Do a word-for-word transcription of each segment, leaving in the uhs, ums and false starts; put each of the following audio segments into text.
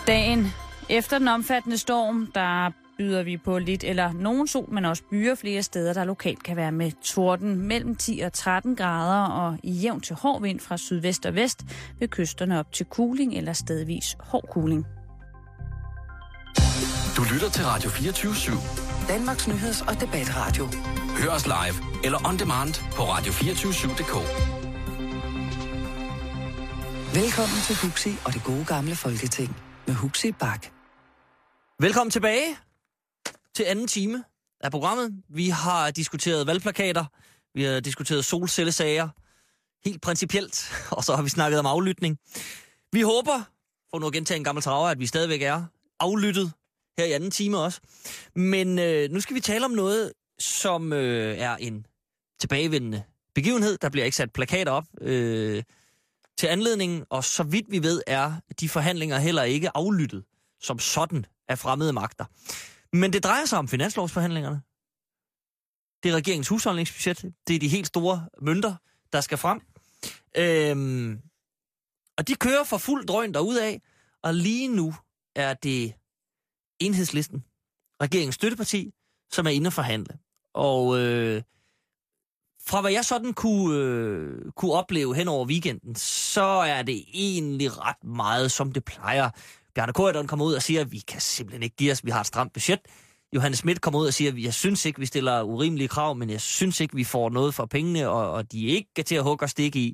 Dagen efter den omfattende storm, der byder vi på lidt eller nogen sol, men også byer flere steder, der lokalt kan være med torden mellem ti og tretten grader og i jævn til hård vind fra sydvest og vest ved kysterne op til kuling eller stedvis hård kuling. Du lytter til Radio fireogtyve syv. Danmarks nyheds- og debatradio. Hør os live eller on demand på radio to fire syv punktum d k. Velkommen til Huxi og det gode gamle Folketing med Huxi Bak. Velkommen tilbage til anden time af programmet. Vi har diskuteret valgplakater, vi har diskuteret solcellesager, helt principielt, og så har vi snakket om aflytning. Vi håber, for nu at gentage en gammel traver, at vi stadigvæk er aflyttet her i anden time også. Men øh, nu skal vi tale om noget, som øh, er en tilbagevendende begivenhed. Der bliver ikke sat plakater op øh, til anledningen, og så vidt vi ved, er de forhandlinger heller ikke aflyttet som sådan af fremmede magter. Men det drejer sig om finanslovsforhandlingerne. Det er regeringens husholdningsbudget. Det er de helt store mønter, der skal frem. Øhm, og de kører for fuld drøn derudad, og lige nu er det Enhedslisten, regeringens støtteparti, som er inde og forhandle. Og øh, fra hvad jeg sådan kunne, øh, kunne opleve hen over weekenden, så er det egentlig ret meget, som det plejer. Bjarne Corydon kommer ud og siger, at vi kan simpelthen ikke give os, vi har et stramt budget. Johannes Schmidt kommer ud og siger, at jeg synes ikke, vi stiller urimelige krav, men jeg synes ikke, vi får noget for pengene, og, og de er ikke til at hugge og stikke i.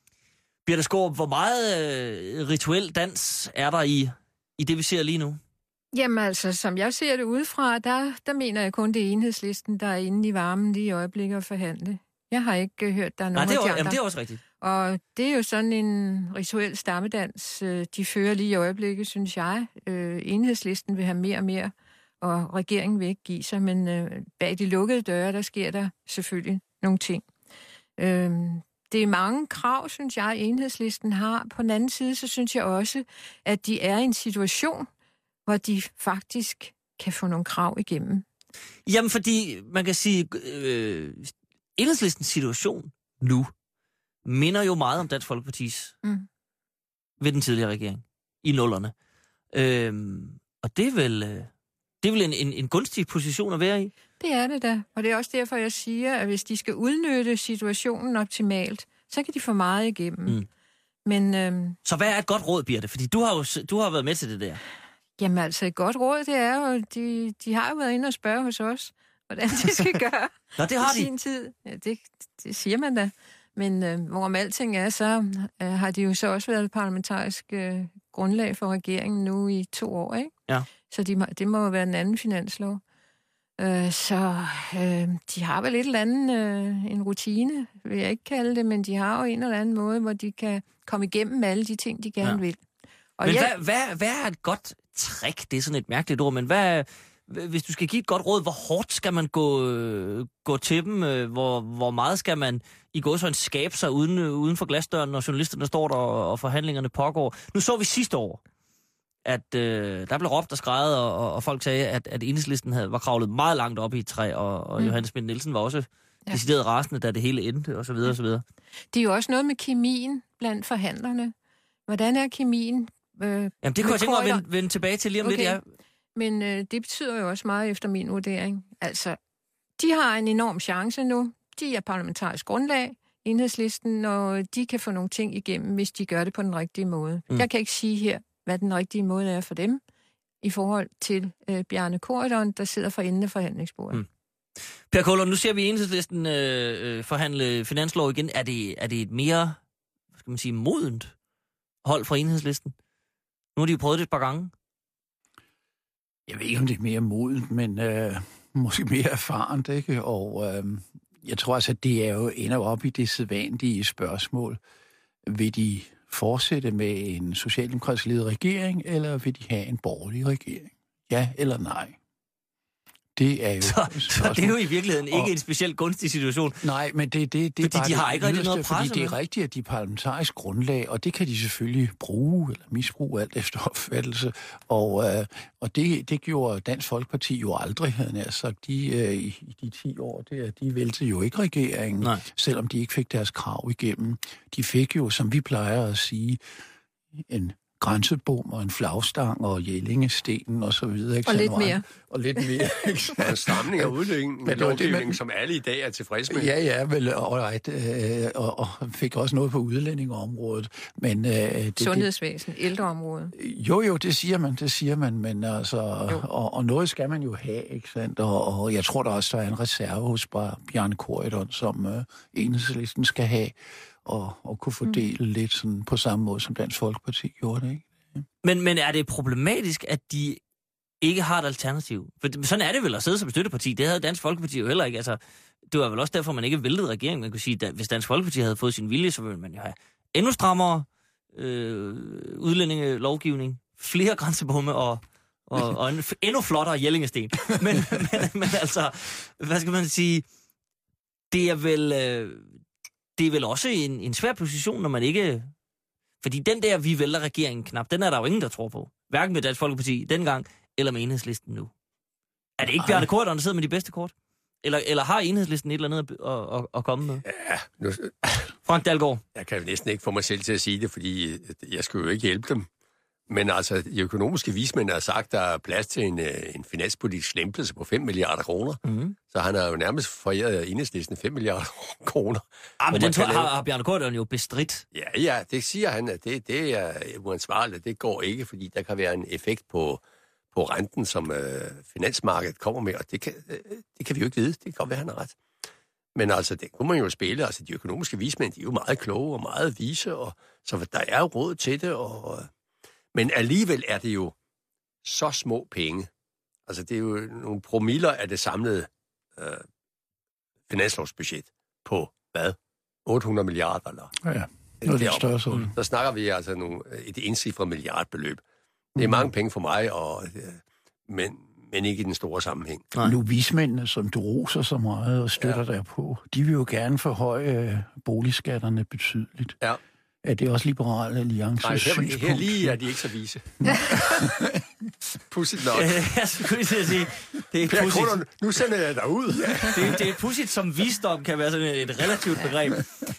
Birthe Skaarup, hvor meget øh, rituel dans er der i, i det, vi ser lige nu? Jamen altså, som jeg ser det udefra, der, der mener jeg kun, det er Enhedslisten, der er inde i varmen lige i øjeblikket at forhandle. Jeg har ikke uh, hørt, der er nogen Nej, det er, af de jamen, andre. det er også rigtigt. Og det er jo sådan en rituel stammedans, de fører lige i øjeblikket, synes jeg. Øh, Enhedslisten vil have mere og mere, og regeringen vil ikke give sig, men øh, bag de lukkede døre, der sker der selvfølgelig nogle ting. Øh, det er mange krav, synes jeg, Enhedslisten har. På den anden side, så synes jeg også, at de er i en situation, hvor de faktisk kan få nogle krav igennem. Jamen, fordi man kan sige, øh, Enhedslistens situation nu minder jo meget om Dansk Folkepartis mm. ved den tidligere regering i nullerne. Øhm, og det er vel, det er vel en, en, en gunstig position at være i? Det er det da, og det er også derfor, jeg siger, at hvis de skal udnytte situationen optimalt, så kan de få meget igennem. Mm. Men, øhm, så hvad er et godt råd, Birthe? Fordi du har jo du har været med til det der. Jamen altså, et godt råd, det er jo, de, de har jo været inde og spørge hos os, hvordan de skal gøre. Nå, det har i de. Sin tid. Ja, det, det siger man da. Men øh, hvorom alting er, så øh, har de jo så også været parlamentarisk øh, grundlag for regeringen nu i to år, ikke? Ja. Så de, det må jo være en anden finanslov. Øh, så øh, de har vel et eller andet, øh, en rutine, vil jeg ikke kalde det, men de har jo en eller anden måde, hvor de kan komme igennem alle de ting, de gerne ja. vil. Og men jeg, hvad, hvad, hvad er et godt trick? Det er sådan et mærkeligt ord, men hvad, hvis du skal give et godt råd, hvor hårdt skal man gå, øh, gå til dem? Øh, hvor, hvor meget skal man i gå sådan skabe sig uden, øh, uden for glasdøren, når journalisterne står der, og, og forhandlingerne pågår? Nu så vi sidste år, at øh, der blev råbt og skreget, og, og, og folk sagde, at, at Enhedslisten havde, var kravlet meget langt op i et træ, og, og mm. Johannes Schmidt Nielsen var også ja. decideret rasende, da det hele endte, og så videre, ja. og så videre. Det er jo også noget med kemien blandt forhandlerne. Hvordan er kemien? Øh, Jamen, det kunne jeg tænke mig at vende, vende tilbage til lige om okay. lidt, ja. Men øh, det betyder jo også meget efter min vurdering. Altså, de har en enorm chance nu. De er parlamentarisk grundlag, Enhedslisten, og de kan få nogle ting igennem, hvis de gør det på den rigtige måde. Mm. Jeg kan ikke sige her, hvad den rigtige måde er for dem, i forhold til øh, Bjarne Corydon, der sidder for enden af forhandlingsbordet. Mm. Per Kålund, nu ser vi Enhedslisten øh, forhandle finanslov igen. Er det, er det et mere, hvad skal man sige, modent hold fra Enhedslisten? Nu har de jo prøvet det et par gange. Jeg ved ikke, om det er mere modent, men øh, måske mere erfarent, ikke? Og øh, jeg tror altså, at det er jo ender op i det sædvanlige spørgsmål. Vil de fortsætte med en socialdemokratisk ledet regering, eller vil de have en borgerlig regering? Ja eller nej? Det er jo... Så, så det er jo i virkeligheden ikke og, en specielt gunstig situation. Nej, men det, det, det fordi er bare de har det ikke rigtig noget fordi presse det er rigtigt, at de er parlamentarisk grundlag, og det kan de selvfølgelig bruge eller misbruge alt efter opfattelse. Og, øh, og det, det gjorde Dansk Folkeparti jo aldrig, havde jeg sagt. De, øh, i, i de ti år, det, de væltede jo ikke regeringen, Nej. selvom de ikke fik deres krav igennem. De fik jo, som vi plejer at sige, en grænsebom og en flagstang og Jellingestenen og så videre. Ikke? Og Så lidt mere. An, og lidt mere. Og en stramning af udlægningen, Men det var det, man- som alle i dag er tilfredse med. Ja, ja, vel, og, right, øh, og, og fik også noget på udlændingeområdet. Men, øh, det, Sundhedsvæsen, ældreområde. Jo, jo, det siger man, det siger man, men altså, og, og noget skal man jo have, ikke sandt? Og, og jeg tror der også, der er en reserve hos Bjarne Corydon, som øh, Enhedslisten skal have, og, og kunne fordele mm. lidt sådan på samme måde, som Dansk Folkeparti gjorde det, ikke? Ja. Men, men er det problematisk, at de ikke har et alternativ? For sådan er det vel at sidde som støtteparti. Det havde Dansk Folkeparti jo heller ikke. Altså, det var vel også derfor, man ikke væltede regeringen. Man kunne sige, at hvis Dansk Folkeparti havde fået sin vilje, så ville man jo have endnu strammere øh, udlændingelovgivning, flere grænsebomme og, og, og en endnu flottere Jellingesten. Men, men, men altså, hvad skal man sige? Det er vel, øh, det er vel også en, en svær position, når man ikke... Fordi den der, vi vælter regeringen knap, den er der jo ingen, der tror på. Hverken med Dansk Folkeparti dengang, eller med Enhedslisten nu. Er det ikke Bjarne Corydon, der sidder med de bedste kort? Eller, eller har Enhedslisten et eller andet at, at, at komme med? Ja, nu, Frank Dalgaard. jeg kan jo næsten ikke få mig selv til at sige det, fordi jeg skal jo ikke hjælpe dem. Men altså, de økonomiske vismænd har sagt, at der er plads til en, en finanspolitisk lempelse på fem milliarder kroner. Mm-hmm. Så han har jo nærmest foræret Enhedslisten fem milliarder kroner. Ah, men Hvor den man tror, kan har, lave- har Bjarne Corydon jo bestridt. Ja, ja, det siger han, at det, det er uansvarligt. Det går ikke, fordi der kan være en effekt på, på renten, som øh, finansmarkedet kommer med, og det kan, øh, det kan vi jo ikke vide. Det kan godt være, han har ret. Men altså, det kunne man jo spille. Altså, de økonomiske vismænd, de er jo meget kloge og meget vise, og, så der er jo råd til det. Og, men alligevel er det jo så små penge. Altså, det er jo nogle promiller af det samlede øh, finanslovsbudget på, hvad? otte hundrede milliarder, eller? Ja, ja. Noget lidt større sådan. Mm. Så snakker vi altså nogle, et encifret milliardbeløb. Det er mange penge for mig, og, øh, men, men ikke i den store sammenhæng. Nej. Nu vismændene, som du roser så meget og støtter ja. der på, de vil jo gerne forhøje øh, boligskatterne betydeligt. Ja. Er det også Liberale Alliances Nej, her, synspunkt? her lige er de ikke så vise. Pudsigt nok. Jeg skulle lige til at sige, det er Per pudsigt. Corydon, nu sender jeg dig ud. Det, det er pudsigt, som visdom kan være sådan et, et relativt begreb.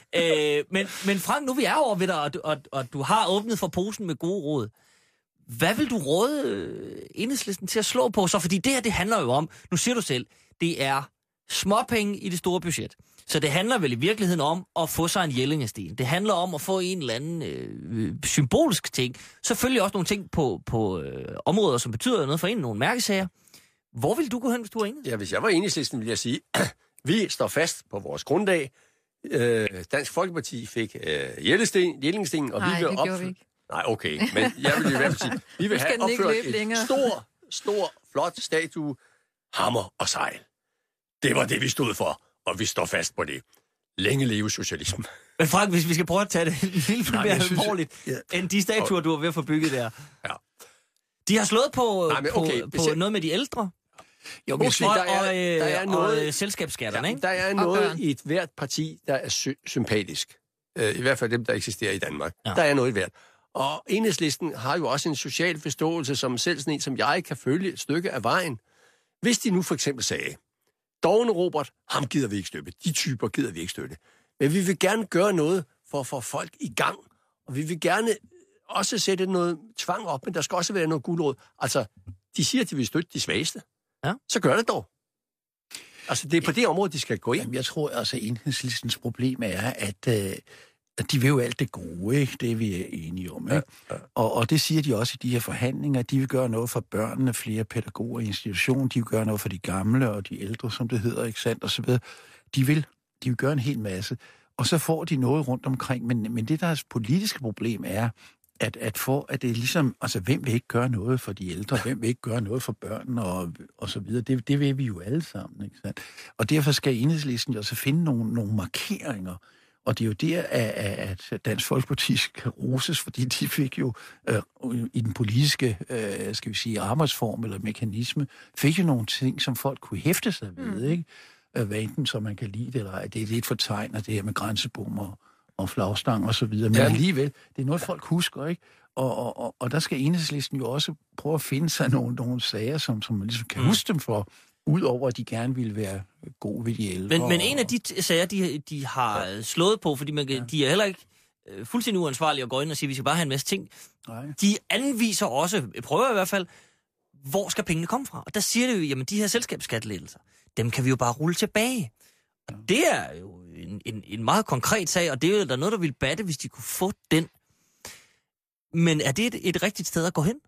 Øh, men, men Frank, nu vi er over ved dig, og, du- og, og du har åbnet for posen med gode råd. Hvad vil du råde øh, Enhedslisten til at slå på så? Fordi det her, det handler jo om, nu siger du selv, det er småpenge i det store budget. Så det handler vel i virkeligheden om at få sig en Jellingesten. Det handler om at få en eller anden øh, symbolsk ting. Selvfølgelig også nogle ting på, på øh, områder, som betyder noget for en, nogle mærkesager. Hvor vil du gå hen, hvis du er Enhedslisten? Ja, hvis jeg var Enhedslisten, ville jeg sige, vi står fast på vores grundlag. Øh, Dansk Folkeparti fik øh, Jellesten, Jellingsten, og Nej, vi vil det gjorde opføre... vi ikke. Nej, okay, men jeg vil i hvert fald sige, vi vil Nu skal have den ikke opført løbe en længere. stor, stor, flot statue, hammer og sejl. Det var det, vi stod for, og vi står fast på det. Længe leve socialismen. Men Frank, hvis vi skal prøve at tage det en lille smule Nej, mere jeg synes, alvorligt, ja. end de statuer, du har ved at få bygget der. Ja. De har slået på, Nej, men på, okay, på hvis jeg- noget med de ældre, Jo, Okay, men og, der er- og, øh, der er og noget- øh, selskabsskatterne, Ja, ikke? der er Og noget børn. i et hvert parti, der er sy- sympatisk. Øh, I hvert fald dem, der eksisterer i Danmark. Ja. Ja. Der er noget i hvert. Og Enhedslisten har jo også en social forståelse, som selv sådan en, som jeg kan følge et stykke af vejen. Hvis de nu for eksempel sagde, Dogne Robert, ham gider vi ikke støtte. De typer gider vi ikke støtte. Men vi vil gerne gøre noget for at få folk i gang. Og vi vil gerne også sætte noget tvang op, men der skal også være noget guldråd. Altså, de siger, at de vil støtte de svageste. Ja. Så gør det dog. Altså, det er på det område, de skal gå ind. Jamen, jeg tror altså, at Enhedslistens problem er, at, øh, at de vil jo alt det gode, ikke? Det er vi enige om, ikke? Ja, ja. Og, og det siger de også i de her forhandlinger. De vil gøre noget for børnene, flere pædagoger i institutionen. De vil gøre noget for de gamle og de ældre, som det hedder, ikke sandt? Og så videre. De vil, de vil gøre en hel masse. Og så får de noget rundt omkring. Men, men det, deres politiske problem er, at, at, for, at det er ligesom, altså, hvem vil ikke gøre noget for de ældre? Hvem vil ikke gøre noget for børnene og, og så videre? Det, det vil vi jo alle sammen, ikke sandt? Og derfor skal Enhedslisten jo også finde nogle, nogle markeringer. Og det er jo der, at, at Dansk Folkeparti skal roses, fordi de fik jo øh, i den politiske, øh, skal vi sige, arbejdsform eller mekanisme, fik jo nogle ting, som folk kunne hæfte sig ved, mm. ikke? Hvad enten, så man kan lide det, eller ej. Det er lidt fortegnet, det her med grænsebom og, og flagstang og så videre. Men ja. alligevel, det er noget, folk husker, ikke? Og, og, og, og der skal Enhedslisten jo også prøve at finde sig nogle, nogle sager, som, som man ligesom kan mm. huske dem for, udover at de gerne ville være gode ved de ældre. Men, men en af de t- sager, de, de har ja. slået på, fordi man, ja. de er heller ikke øh, fuldstændig uansvarlige at gå ind og sige, at vi skal bare have en masse ting. Nej. De anviser også, prøver i hvert fald, hvor skal pengene komme fra? Og der siger det jo, jamen de her selskabsskattelettelser, dem kan vi jo bare rulle tilbage. Og det er jo en, en, en meget konkret sag, og det er jo der noget, der ville batte, hvis de kunne få den. Men er det et, et rigtigt sted at gå hen?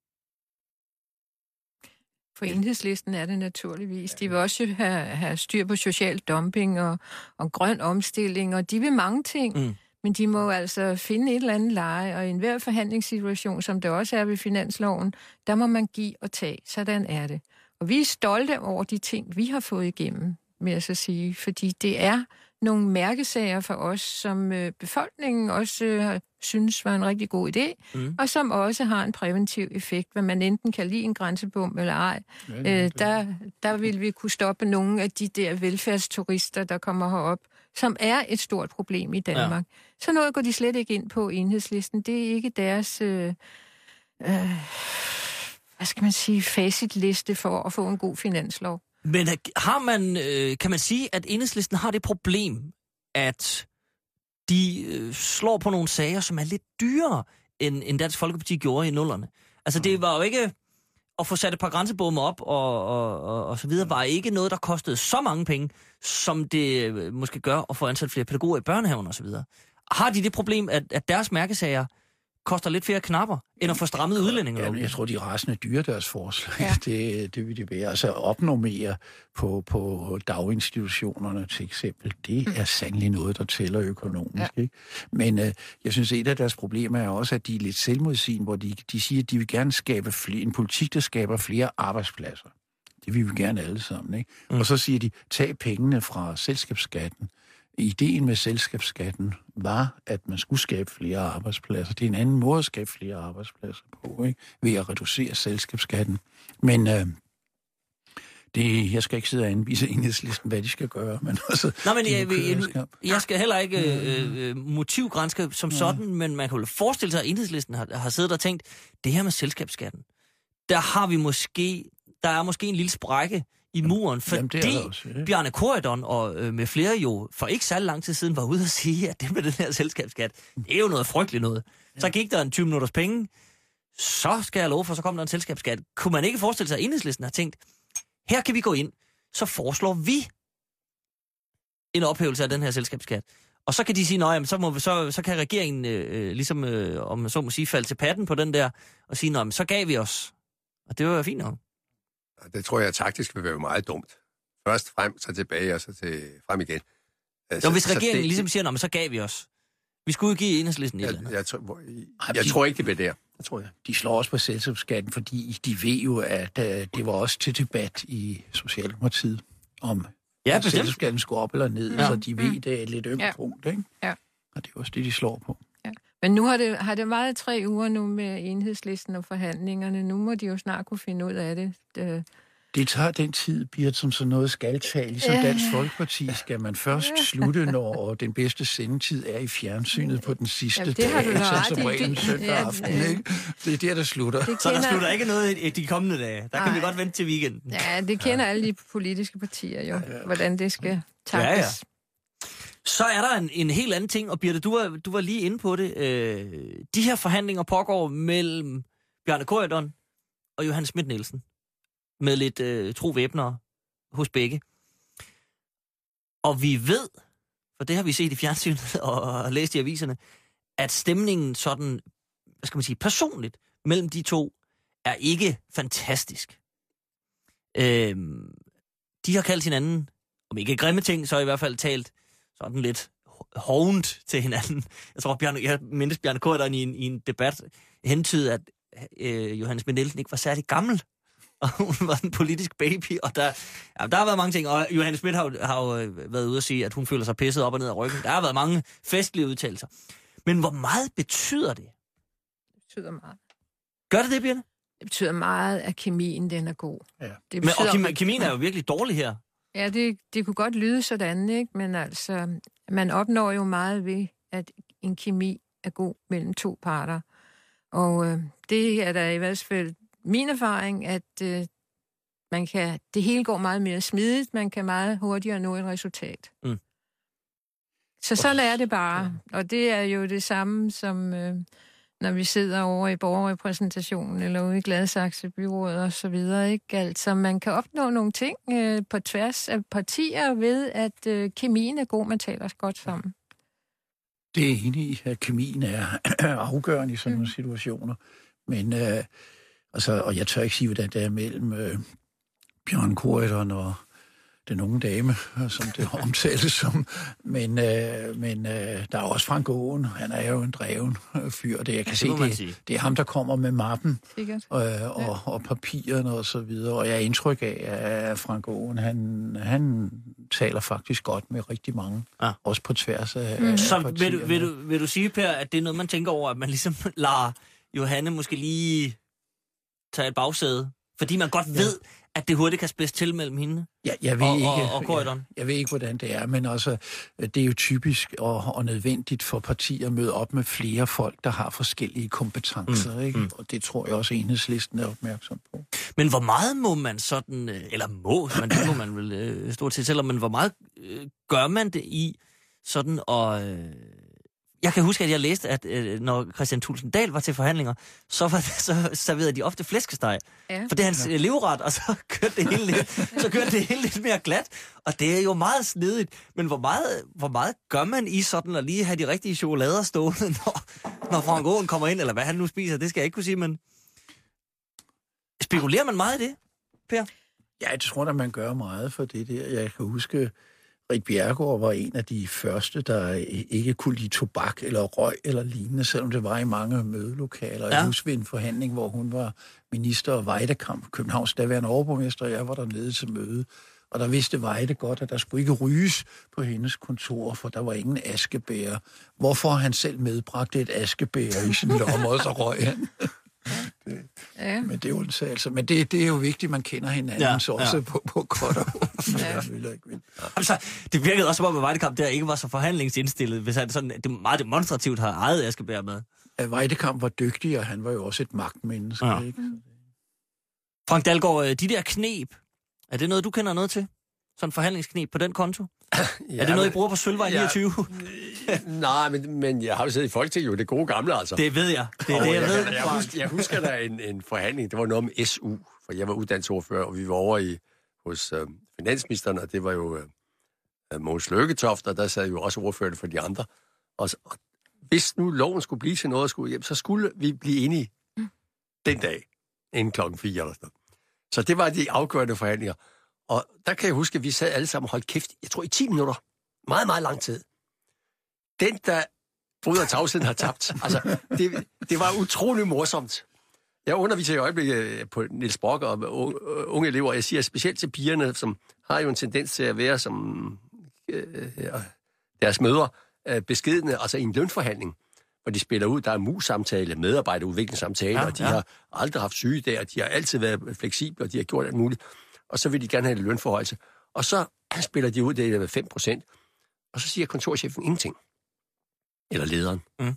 For Enhedslisten er det naturligvis. De vil også have, have styr på social dumping og, og grøn omstilling, og de vil mange ting. Mm. Men de må altså finde et eller andet leje, og i enhver forhandlingssituation, som det også er ved finansloven, der må man give og tage. Sådan er det. Og vi er stolte over de ting, vi har fået igennem, vil jeg så sige. Fordi det er nogle mærkesager for os, som øh, befolkningen også øh, synes var en rigtig god idé, mm. og som også har en præventiv effekt, hvad man enten kan lide en grænsebom eller ej. Ja, øh, der, der vil vi kunne stoppe nogle af de der velfærdsturister, der kommer herop, som er et stort problem i Danmark. Ja. Så noget går de slet ikke ind på Enhedslisten. Det er ikke deres, øh, øh, hvad skal man sige, facitliste for at få en god finanslov. Men har man, øh, kan man sige, at Enhedslisten har det problem, at de øh, slår på nogle sager, som er lidt dyrere, end, end Dansk Folkeparti gjorde i nullerne? Altså, det var jo ikke at få sat et par grænsebomme op og, og, og, og så videre, var ikke noget, der kostede så mange penge, som det øh, måske gør at få ansat flere pædagoger i børnehaven og så videre. Har de det problem, at, at deres mærkesager koster lidt flere knapper, end at få strammet udlændinge? Ja, jeg tror, de rasende dyre deres forslag. Ja. Det, det vil de være. Altså opnormere på, på daginstitutionerne til eksempel, det er sandelig noget, der tæller økonomisk. Ja. Ikke? Men øh, jeg synes, et af deres problemer er også, at de er lidt selvmodsigende, hvor de, de siger, at de vil gerne skabe flere, en politik, der skaber flere arbejdspladser. Det vil vi gerne alle sammen. Ikke? Mm. Og så siger de, tag pengene fra selskabsskatten. Ideen med selskabsskatten var, at man skulle skabe flere arbejdspladser. Det er en anden måde at skabe flere arbejdspladser på, ikke? Ved at reducere selskabsskatten. Men øh, det, jeg skal ikke sidde og anvise Enhedslisten, hvad de skal gøre. Men altså, Nå, men jeg, jeg, jeg skal heller ikke øh, motivgranske som sådan, ja. Men man kan jo forestille sig, at Enhedslisten har, har siddet og tænkt, det her med selskabsskatten, der har vi måske, der er måske en lille sprække i muren, fordi Jamen, også, ja. Bjarne Corydon og øh, med flere jo for ikke særlig lang tid siden var ude at sige, at det med den her selskabsskat, det er jo noget frygteligt noget. Ja. Så gik der en tyve minutters penge, så skal jeg love for, så kom der en selskabsskat. Kunne man ikke forestille sig, at Enhedslisten har tænkt, her kan vi gå ind, så foreslår vi en ophævelse af den her selskabsskat. Og så kan de sige, nej, så, må, så, så kan regeringen øh, ligesom, øh, om man så må sige, falde til patten på den der, og sige, nej, så gav vi os. Og det var jo fint nok. Det tror jeg taktisk vil være meget dumt. Først frem, så tilbage, og så til frem igen. Altså, jo, hvis regeringen det, ligesom siger, så gav vi os. Vi skulle give Enhedslisten et eller andet. Jeg, jeg, tror, jeg, jeg tror ikke, det bliver der. Det tror jeg. De slår også på selskabsskatten, fordi de ved jo, at uh, det var også til debat i Socialdemokratiet, om ja, selskabsskatten skulle op eller ned, ja. Så de ved, det er et lidt ømt ja. punkt, ikke? Ja. Og det er også det, de slår på. Ja. Men nu har det, har det været tre uger nu med Enhedslisten og forhandlingerne. Nu må de jo snart kunne finde ud af det. Det, det tager den tid, Birte, som sådan noget skal tage. Ligesom ja. Dansk Folkeparti skal man først slutte, når den bedste sendetid er i fjernsynet på den sidste ja, dag. Altså som regel søndag ja, aften, ikke? Det er der, der slutter. Kender... Så der slutter ikke noget i de kommende dage. Der Ej. Kan vi godt vente til weekenden. Ja, det kender ja. alle de politiske partier jo, ja, ja. hvordan det skal takkes. Ja, ja. Så er der en, en helt anden ting, og Birte, du var, du var lige inde på det. Øh, de her forhandlinger pågår mellem Bjarne Corydon og Johannes Schmidt-Nielsen, med lidt øh, tro væbnere hos begge. Og vi ved, for det har vi set i fjernsynet og, og læst i aviserne, at stemningen sådan, hvad skal man sige, personligt mellem de to er ikke fantastisk. Øh, de har kaldt hinanden, om ikke grimme ting, så i hvert fald talt sådan lidt hovent til hinanden. Jeg tror, Bjarne, jeg mindes Bjarne Corydon i en, i en debat hentydede, at øh, Johannes Schmidt-Nielsen ikke var særlig gammel, og hun var en politisk baby, og der, ja, der har været mange ting, og Johannes Schmidt har, har jo været ude at sige, at hun føler sig pisset op og ned af ryggen. Der har været mange festlige udtalelser. Men hvor meget betyder det? Det betyder meget. Gør det det, Birte? Det betyder meget, at kemien den er god. Ja. Det betyder, Men, og kemien er jo virkelig dårlig her. Ja, det, det kunne godt lyde sådan, ikke? Men altså, man opnår jo meget ved, at en kemi er god mellem to parter. Og øh, det er der i hvert fald min erfaring, at øh, man kan, det hele går meget mere smidigt, man kan meget hurtigere nå et resultat. Mm. Så sådan er det bare. Og det er jo det samme som... Øh, når vi sidder over i borgerrepræsentationen eller ude i Gladsaxe-byrådet og så videre, ikke? Altså, man kan opnå nogle ting øh, på tværs af partier ved, at øh, kemien er god, man taler godt sammen. Det er enig i, at kemien er afgørende i sådan nogle situationer. Men, øh, altså, og jeg tør ikke sige, hvordan det er mellem øh, Bjørn Corydon og den unge dame, som det omtales som. Men, øh, men øh, der er også Frank Aaen. Han er jo en dreven fyr. Det, jeg kan ja, det se, det, det er ham, der kommer med mappen øh, og, ja. og, og papirerne og så videre. Og jeg er indtryk af, at Frank Aaen, han, han taler faktisk godt med rigtig mange. Ja. Også på tværs af mm. Så vil du, vil, du, vil du sige, Per, at det er noget, man tænker over, at man ligesom lader Johanne måske lige tage et bagsæde? Fordi man godt ja. ved, at det hurtigt kan spidse til mellem hende ja, jeg ved og, ikke, og, og Corydon. Jeg, jeg ved ikke, hvordan det er, men også, det er jo typisk og, og nødvendigt for partier at møde op med flere folk, der har forskellige kompetencer, mm, ikke? Mm. Og det tror jeg også, Enhedslisten er opmærksom på. Men hvor meget må man sådan, eller må, men det må man vel øh, stort set selv, men hvor meget øh, gør man det i sådan og... Øh, Jeg kan huske, at jeg læste, at øh, når Kristian Thulesen Dahl var til forhandlinger, så, var det, så serverede de ofte flæskesteg. Ja. For det er hans ja. leveret, og så kørte det hele lidt, så kørte det hele lidt mere glat. Og det er jo meget snedigt. Men hvor meget, hvor meget gør man i sådan at lige have de rigtige chokolader stående, når, når Frank Aaen kommer ind, eller hvad han nu spiser? Det skal jeg ikke kunne sige, men spekulerer man meget i det, Per? Ja, jeg tror, at man gør meget for det der. Jeg kan huske... Rik Bjerregaard var en af de første, der ikke kunne lide tobak eller røg eller lignende, selvom det var i mange mødelokaler. Ja. Jeg husker en forhandling, hvor hun var minister og Vejdekamp, Københavns daværende overborgmester, og jeg var dernede til møde. Og der vidste Vejde godt, at der skulle ikke ryges på hendes kontor, for der var ingen askebæger. Hvorfor han selv medbragte et askebæger i sin lomme, og så røg han. Det, ja. Men det er jo altså, men det, det er jo vigtigt, man kender hinanden ja, så også ja. på, på godt og ja. Altså, det virkede også, som om Vejdekamp der ikke var så forhandlingsindstillet, hvis han sådan det meget demonstrativt har ejet Askebær med. Ja, Vejdekamp var dygtig, og han var jo også et magtmenneske. Ja. Ikke? Frank Dalgaard, de der knep, er det noget, du kender noget til? Sådan forhandlingsknep på den konto? Ja, er det noget, I bruger på Sølvvej ja, niogtyve? Nej, men, men jeg har jo siddet i Folketinget, jo det gode gamle, altså. Det ved jeg. Det er det, jeg, jeg ved. Jeg husker, jeg husker der en, en forhandling, det var noget med S U, for jeg var uddannelsesordfører, og vi var over i, hos øh, finansministeren, og det var jo øh, Mogens Lykketoft, og der sad jo også ordførende for de andre. Og, og hvis nu loven skulle blive til noget, skulle hjem, så skulle vi blive enige mm. den dag, inden klokken fire eller sådan. Så det var de afgørende forhandlinger. Og der kan jeg huske, at vi sad alle sammen og holdt kæft, jeg tror i ti minutter. Meget, meget lang tid. Den, der bryder tavsheden, har tabt. Altså, det, det var utrolig morsomt. Jeg underviser i øjeblikket på Niels Brock og unge elever. Jeg siger specielt til pigerne, som har jo en tendens til at være som øh, deres mødre, øh, beskedne, altså i en lønforhandling, hvor de spiller ud. Der er mus-samtale, medarbejderudviklingssamtale, ja, og de ja. har aldrig haft syge der, og de har altid været fleksible, og de har gjort alt muligt. Og så vil de gerne have en lønforhøjelse. Og så spiller de ud det med fem procent. Og så siger kontorchefen ingenting. Eller lederen. Mm.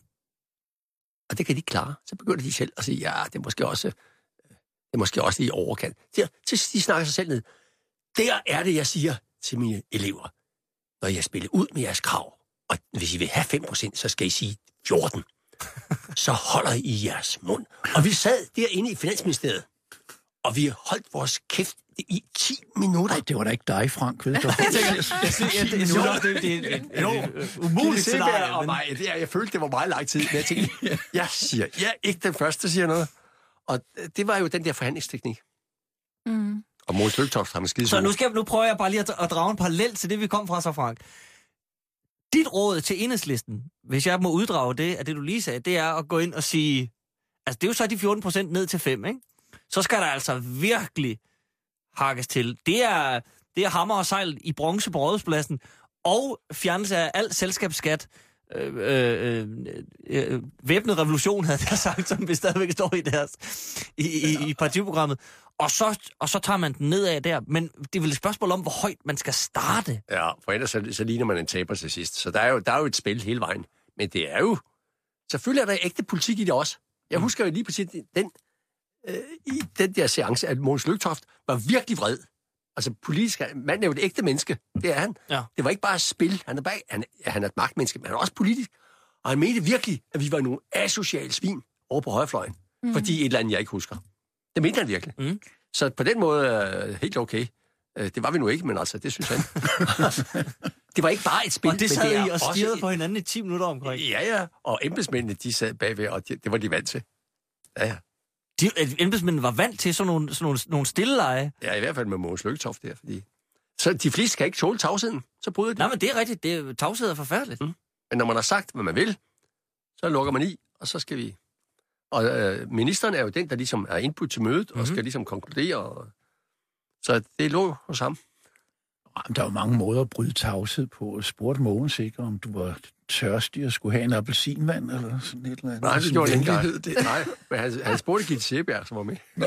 Og det kan de klare. Så begynder de selv at sige, ja, det er måske også, det er måske også lige overkant. De, de snakker sig selv ned. Der er det, jeg siger til mine elever. Når jeg spiller ud med jeres krav, og hvis I vil have fem procent, så skal I sige fjorten. Så holder I jeres mund. Og vi sad derinde i Finansministeriet, og vi holdt vores kæft i ti minutter. Nej, det var da ikke dig, Frank. Ved du? Jeg tænker, det er umuligt scenarie. Jeg følte, det var meget lang tid, men jeg tænkte, jeg siger, jeg er ikke den første, der siger noget. Og det var jo den der forhandlingsteknik. Mm. Og Mogens Lykketoft har man skide. Så nu, skal, nu prøver jeg bare lige at, at drage en parallel til det, vi kom fra, så Frank. Dit råd til Enhedslisten, hvis jeg må uddrage det, af det du lige sagde, det er at gå ind og sige, altså det er jo så de fjorten procent ned til fem, ikke? Så skal der altså virkelig hakkes til. Det er, det er hammer og sejl i bronze på Rådhuspladsen, og fjernelse af al selskabsskat. Øh, øh, øh, væbnet revolution, havde jeg sagt, som vi stadigvæk står i deres i, i, i partiprogrammet. Og så, og så tager man den nedad der. Men det er vel et spørgsmål om, hvor højt man skal starte. Ja, for ellers så, så ligner man en taber til sidst. Så der er, jo, der er jo et spil hele vejen. Men det er jo... Selvfølgelig er der ægte politik i det også. Jeg husker jo lige præcis den... i den der seance, at Mogens Lykketoft var virkelig vred Altså, politisk, manden er jo et ægte menneske. Det er han. Ja. Det var ikke bare et spil. Han er, bare, han, han er et magtmenneske, men han er også politisk. Og han mente virkelig, at vi var nogle asociale svin over på højrefløjen. Mm. Fordi et eller andet, jeg ikke husker. Det mente han virkelig. Mm. Så på den måde er uh, helt okay. Uh, det var vi nu ikke, men altså, det synes han. Det var ikke bare et spil. Og det sad det I og stirrede også... på hinanden i ti minutter omkring. Ja, ja. Og embedsmændene, de sad bagved, og det, det var de vant til. Ja, ja. De, embedsmændene var vant til sådan nogle, sådan nogle, nogle stilleleje. Ja, i hvert fald med Mogens Lykketoft der, fordi... Så de fleste kan ikke tåle tavsheden, så bryder de. Nej, men det er rigtigt. Det er, tavshed er forfærdeligt. Mm. Men når man har sagt, hvad man vil, så lukker man i, og så skal vi... Og øh, ministeren er jo den, der ligesom er input til mødet, mm-hmm. og skal ligesom konkludere. Og... Så det lå hos ham. Der er jo mange måder at bryde tavshed på. Spurgte Mogens ikke, om du var tørstig og skulle have en appelsinvand eller sådan et eller andet? Nej, det gjorde det ikke engang. Nej, men han, han spurgte Gitte Seebjerg, som var med. Nå.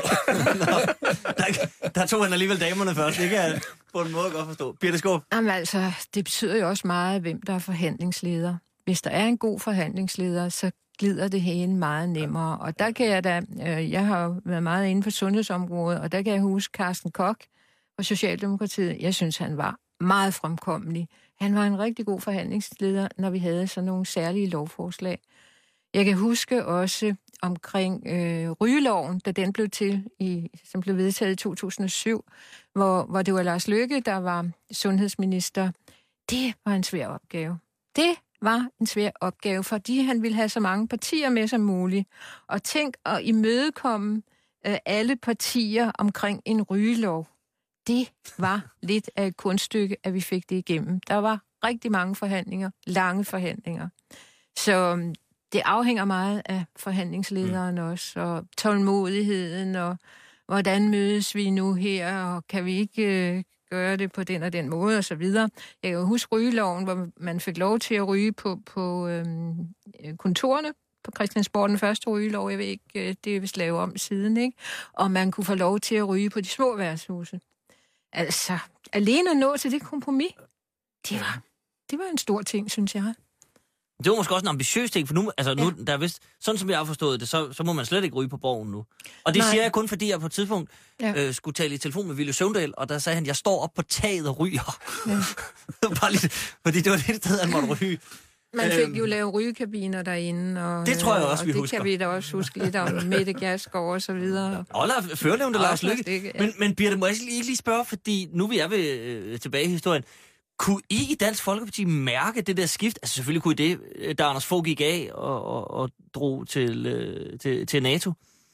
der, der tog han alligevel damerne først, ikke? På en måde godt forstå. Birthe Skaarup? Jamen altså, det betyder jo også meget, hvem der er forhandlingsleder. Hvis der er en god forhandlingsleder, så glider det hele meget nemmere. Og der kan jeg da, øh, jeg har jo været meget inde på sundhedsområdet, og der kan jeg huske Carsten Koch fra Socialdemokratiet. Jeg synes, han var meget fremkommelig. Han var en rigtig god forhandlingsleder, når vi havde sådan nogle særlige lovforslag. Jeg kan huske også omkring øh, rygeloven, da den blev til, i, som blev vedtaget i to tusind og syv, hvor, hvor det var Lars Løkke, der var sundhedsminister. Det var en svær opgave. Det var en svær opgave, fordi han ville have så mange partier med som muligt. Og tænk at imødekomme øh, alle partier omkring en rygelov. Det var lidt af et kunststykke, at vi fik det igennem. Der var rigtig mange forhandlinger, lange forhandlinger. Så det afhænger meget af forhandlingslederen mm. også, og tålmodigheden, og hvordan mødes vi nu her, og kan vi ikke øh, gøre det på den og den måde, og så videre. Jeg kan jo huske rygeloven, hvor man fik lov til at ryge på, på øh, kontorerne, på Christiansborg, den første rygelov, jeg ved ikke, det er vist lavet om siden, ikke? Og man kunne få lov til at ryge på de små værtshuse. Altså, alene at nå til det kompromis, det var, det var en stor ting, synes jeg. Det var måske også en ambitiøs ting, for nu, altså nu, ja. der er vist, sådan som jeg har forstået det, så, så må man slet ikke ryge på Borgen nu. Og det Nej. siger jeg kun, fordi jeg på et tidspunkt ja. øh, skulle tale i telefon med Ville Søvndal, og der sagde han, jeg står op på taget og ryger. Ja. Bare lige, fordi det var det sted, han måtte ryge. Man fik jo lavet rygekabiner derinde, og det tror jeg også, og vi det husker. kan vi da også huske lidt om Mette Gjerskov og så videre. Og der førnævnte Lars Løkke. Ja. Men, men Birthe, må jeg ikke lige spørge, fordi nu vi er ved, øh, tilbage i historien. Kunne I i Dansk Folkeparti mærke det der skift? Altså selvfølgelig kunne I det, da Anders Fogh gik af og, og, og drog til, øh, til, til NATO.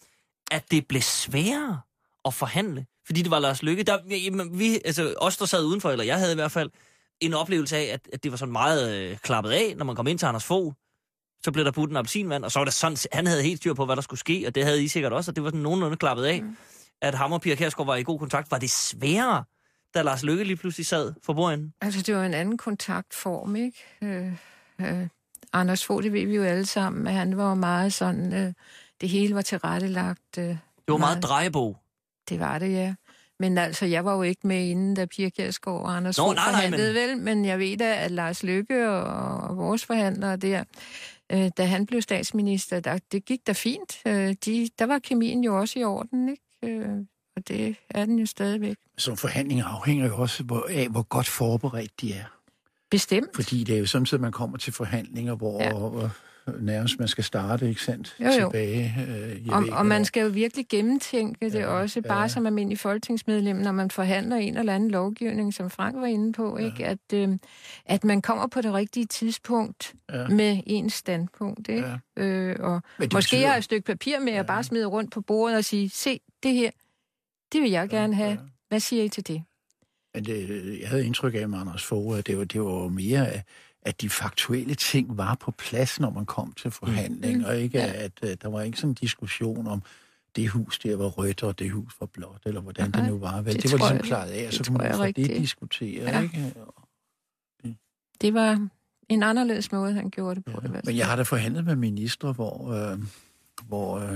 At det blev sværere at forhandle, fordi det var Lars Løkke. Der, vi, altså os, der sad udenfor, eller jeg havde i hvert fald, en oplevelse af, at, at det var sådan meget øh, klappet af, når man kom ind til Anders Fogh. Så blev der puttet en appelsinvand, og så var det sådan, han havde helt styr på, hvad der skulle ske, og det havde I sikkert også, og det var sådan nogenlunde klappet af, mm. at ham og Pia Kjærsgaard var i god kontakt. Var det sværere, da Lars Løkke lige pludselig sad for bordenden? Altså, det var en anden kontaktform, ikke? Øh, øh, Anders Fogh, det ved vi jo alle sammen, at han var meget sådan, øh, det hele var tilrettelagt. Øh, det var meget, meget drejebog. Det var det, ja. Men altså, jeg var jo ikke med inden, da Pia Kjærsgaard og Anders Fogh forhandlede, men... vel, men jeg ved da, at Lars Løkke og, og vores forhandlere der, øh, da han blev statsminister, der, det gik da fint. Øh, de, der var kemien jo også i orden, ikke? Øh, og det er den jo stadigvæk. Så forhandlinger afhænger jo også af, hvor godt forberedt de er. Bestemt. Fordi det er jo samtidig, at man kommer til forhandlinger, hvor... Ja. Hvor nærmest man skal starte, ikke sandt? Jo, jo. Tilbage. Øh, og, og man skal jo virkelig gennemtænke det ja, også, bare ja. Som almindelig folketingsmedlem, når man forhandler en eller anden lovgivning, som Frank var inde på, ikke? Ja. At, øh, at man kommer på det rigtige tidspunkt ja. Med ens standpunkt. Ikke? Ja. Øh, og måske betyder... har et stykke papir med ja. At bare smide rundt på bordet og sige, se, det her, det vil jeg gerne have. Ja. Hvad siger I til det? Men det, jeg havde indtryk af med Anders Fogh, at det var, det var mere af at de faktuelle ting var på plads, når man kom til forhandling, mm. og ikke ja. At uh, der var ikke sådan en diskussion om, det hus der var rødt, og det hus var blåt, eller hvordan okay. det nu var. Vel? Det, det var ligesom klaret af, og så kunne man fra det diskutere. Ja. Ikke? Det. det var en anderledes måde, han gjorde det på. Ja. Det Men jeg har da forhandlet med ministre, hvor, øh, hvor øh,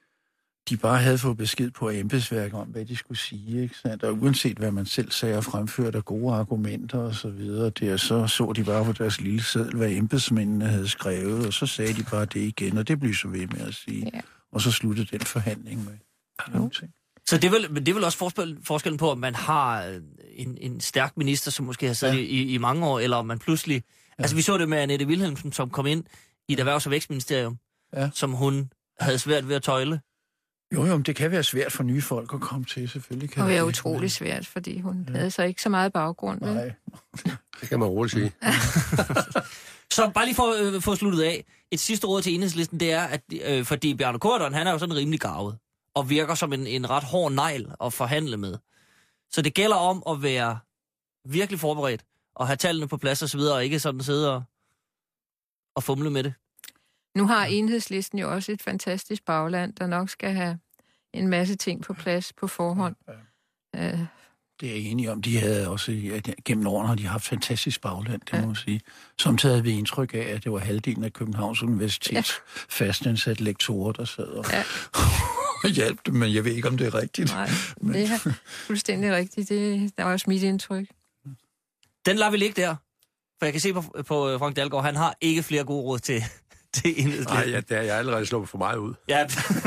de bare havde fået besked på embedsværket om, hvad de skulle sige, ikke sandt? Og uanset hvad man selv sagde og fremførte af gode argumenter og så videre, der, så så de bare på deres lille seddel, hvad embedsmændene havde skrevet, og så sagde de bare det igen, og det blev så ved med at sige. Ja. Og så sluttede den forhandling med nogle ting. Så det er vel, men det er vel også forskel, forskellen på, om man har en, en stærk minister, som måske har siddet ja. i, i mange år, eller om man pludselig... Ja. Altså, vi så det med Annette Wilhelmsen, som kom ind i et erhvervs- og vækstministerium, ja. som hun havde svært ved at tøjle. Jo, jo, men det kan være svært for nye folk at komme til, selvfølgelig. Kan og det er det utrolig svært, fordi hun ja. havde så ikke så meget baggrund. Vel? Nej. Det kan man roligt sige. Så bare lige for at få sluttet af. Et sidste råd til Enhedslisten, det er, at øh, fordi Bjarne Corydon, han er jo sådan rimelig garvet, og virker som en, en ret hård negl at forhandle med. Så det gælder om at være virkelig forberedt, og have tallene på plads og så videre, og ikke sådan sidde og, og fumle med det. Nu har Enhedslisten jo også et fantastisk bagland, der nok skal have en masse ting på plads på forhånd. Ja, ja. Uh, Det er jeg enig om. De havde også, ja, gennem årene har de haft fantastisk bagland, det ja. må man sige. Samtidig havde vi indtryk af, at det var halvdelen af Københavns Universitets ja. fastansatte lektorer, der sad og, ja. og hjalp dem, men jeg ved ikke, om det er rigtigt. Nej, men... det er fuldstændig rigtigt. Det, der var også mit indtryk. Den lader vi ligge der, for jeg kan se på, på Frank Dalgaard, han har ikke flere gode råd til, til Enhedslisten. Nej, ja, det er jeg allerede sluppet for meget ud. Ja,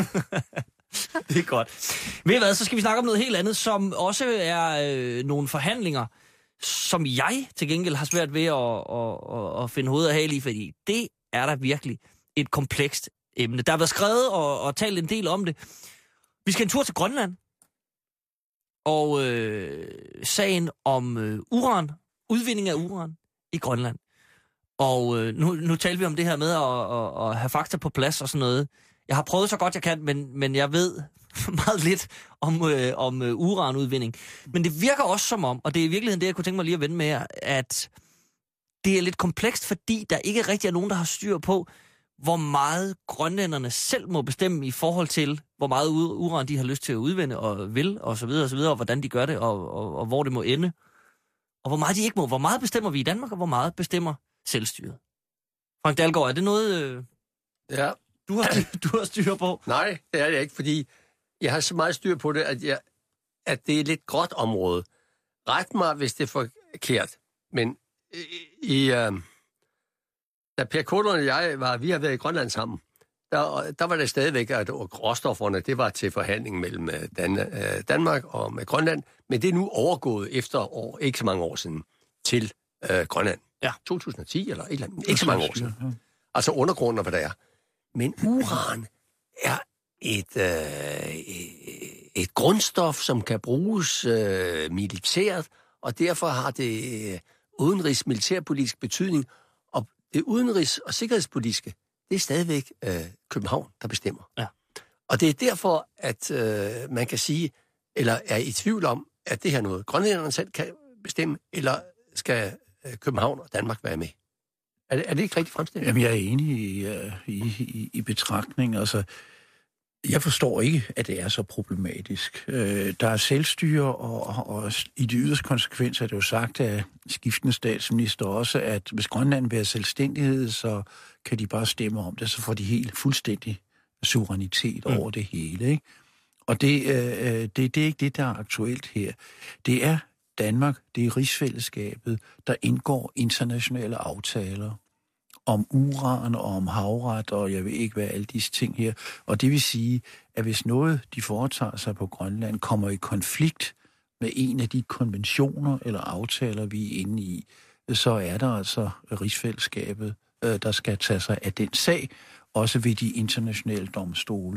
det er godt. Ved I hvad, så skal vi snakke om noget helt andet, som også er øh, nogle forhandlinger, som jeg til gengæld har svært ved at, at, at, at finde hoved og hale i, fordi det er der virkelig et komplekst emne. Der har været skrevet og, og talt en del om det. Vi skal en tur til Grønland, og øh, sagen om øh, uran, udvinding af uran i Grønland. Og øh, nu, nu taler vi om det her med at, at, at have fakta på plads og sådan noget. Jeg har prøvet så godt jeg kan, men, men jeg ved meget lidt om, øh, om øh, uranudvinding. Men det virker også som om, og det er i virkeligheden det, jeg kunne tænke mig lige at vende med jer, at det er lidt komplekst, fordi der ikke rigtig er nogen, der har styr på, hvor meget grønlænderne selv må bestemme i forhold til, hvor meget uran de har lyst til at udvinde og vil, og så videre, og så videre, og hvordan de gør det, og, og, og hvor det må ende. Og hvor meget de ikke må. Hvor meget bestemmer vi i Danmark, og hvor meget bestemmer selvstyret? Frank Dalgaard, er det noget, øh, ja. du, har, du har styr på? Nej, det er det ikke, fordi jeg har så meget styr på det, at, jeg, at det er et lidt gråt område. Ret mig, hvis det er forkert. Men i, i, øh, da Per Corydon og jeg var, vi har været i Grønland sammen, der, der var det stadigvæk, at råstofferne, det var til forhandling mellem Dan, Danmark og med Grønland, men det er nu overgået efter år, ikke så mange år siden, til øh, Grønland. Ja. to tusind og ti eller et eller andet. Ikke så mange år siden. Altså undergrunden og hvad der er. Men uran er et, øh, et grundstof, som kan bruges øh, militært, og derfor har det øh, udenrigs militærpolitisk betydning, og det udenrigs- og sikkerhedspolitiske, det er stadigvæk øh, København, der bestemmer. Ja. Og det er derfor, at øh, man kan sige, eller er i tvivl om, at det her noget, grønlænderne selv kan bestemme, eller skal øh, København og Danmark være med? Er det, er det ikke rigtig fremstillet? Jamen, jeg er enig i, i, i, i betragtning. Altså, jeg forstår ikke, at det er så problematisk. Øh, der er selvstyre, og, og, og i de yderste konsekvenser er det jo sagt af skiftende statsminister også, at hvis Grønland vil have selvstændighed, så kan de bare stemme om det, så får de helt fuldstændig suverænitet mm. over det hele. Ikke? Og det, øh, det, det er ikke det, der er aktuelt her. Det er Danmark, det er rigsfællesskabet, der indgår internationale aftaler om uran og om havret, og jeg ved ikke, hvad alle disse ting her. Og det vil sige, at hvis noget, de foretager sig på Grønland, kommer i konflikt med en af de konventioner eller aftaler, vi er inde i, så er der altså rigsfællesskabet, der skal tage sig af den sag, også ved de internationale domstole.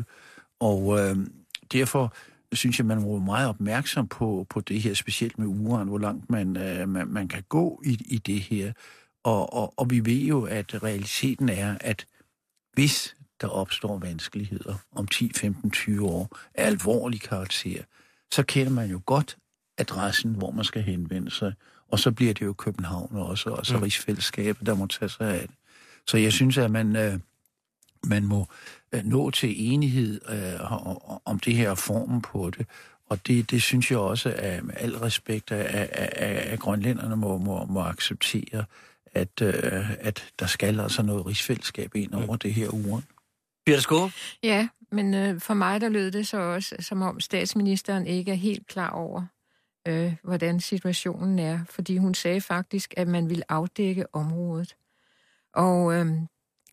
Og øh, derfor synes jeg, man må være meget opmærksom på, på det her, specielt med uran, hvor langt man, øh, man, man kan gå i, i det her. Og, og, og vi ved jo, at realiteten er, at hvis der opstår vanskeligheder om ti, femten, tyve år af alvorlig karakter, så kender man jo godt adressen, hvor man skal henvende sig. Og så bliver det jo København også, og så mm. rigsfællesskabet, der må tage sig af det. Så jeg synes, at man, øh, man må øh, nå til enighed øh, om det her formen på det. Og det, det synes jeg også, at med al respekt, at, at, at grønlænderne må, må, må acceptere, at, øh, at der skal altså noget rigsfællesskab ind over mm. det her uren. Birthe Skaarup? Ja, men øh, for mig der lød det så også, som om statsministeren ikke er helt klar over, øh, hvordan situationen er. Fordi hun sagde faktisk, at man ville afdække området. Og øh,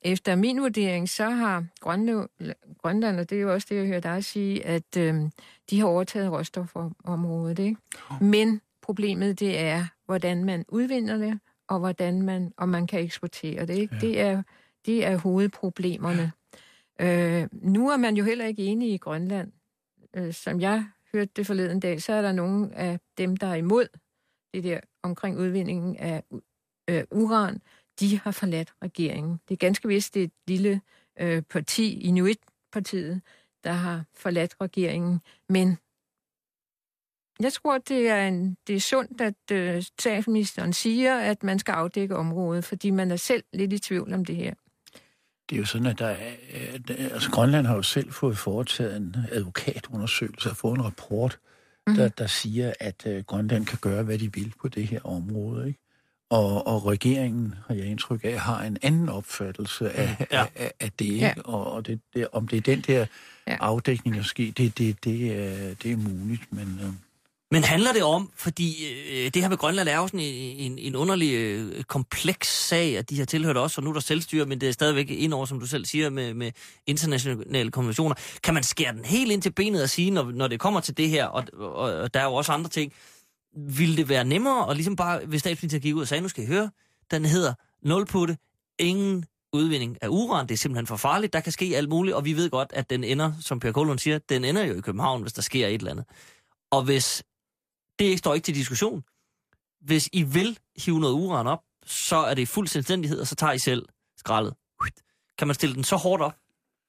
efter min vurdering, så har Grønland, Grønland, og det er jo også det, jeg hører dig sige, at øh, de har overtaget råstofområdet, ikke? Men problemet, det er, hvordan man udvinder det, og hvordan man, og man kan eksportere det, ikke? Ja. Det er, det er hovedproblemerne. Øh, nu er man jo heller ikke enige i Grønland. Øh, som jeg hørte det forleden dag, så er der nogle af dem, der er imod det der omkring udvindingen af øh, uran, de har forladt regeringen. Det er ganske vist, det er et lille øh, parti, Inuit-partiet, der har forladt regeringen, men jeg tror, det er, en, det er sundt, at øh, statsministeren siger, at man skal afdække området, fordi man er selv lidt i tvivl om det her. Det er jo sådan, at der er, altså Grønland har jo selv fået foretaget en advokatundersøgelse og fået en rapport, mm-hmm. der, der siger, at uh, Grønland kan gøre, hvad de vil på det her område, ikke? Og, og regeringen, har jeg indtryk af, har en anden opfattelse af, ja. af, af det, ikke? Ja. Og, og det, det, om det er den der ja. afdækning, der sker, det, det, det, er, det er muligt, men... Uh... Men handler det om, fordi øh, det her med Grønland er jo sådan en, en, en underlig øh, kompleks sag, at de har tilhørt også, og nu er der selvstyre, men det er stadigvæk indover, som du selv siger, med, med internationale konventioner. Kan man skære den helt ind til benet og sige, når, når det kommer til det her, og, og, og der er jo også andre ting, ville det være nemmere, og ligesom bare, hvis statsministeren gik ud og sagde, nu skal I høre, den hedder nulputte, ingen udvinding af uran, det er simpelthen for farligt, der kan ske alt muligt, og vi ved godt, at den ender, som Per Kålund siger, den ender jo i København, hvis der sker et eller andet. Og hvis det står ikke til diskussion. Hvis I vil hive noget uran op, så er det fuld selvstændighed, og så tager I selv skraldet. Kan man stille den så hårdt op?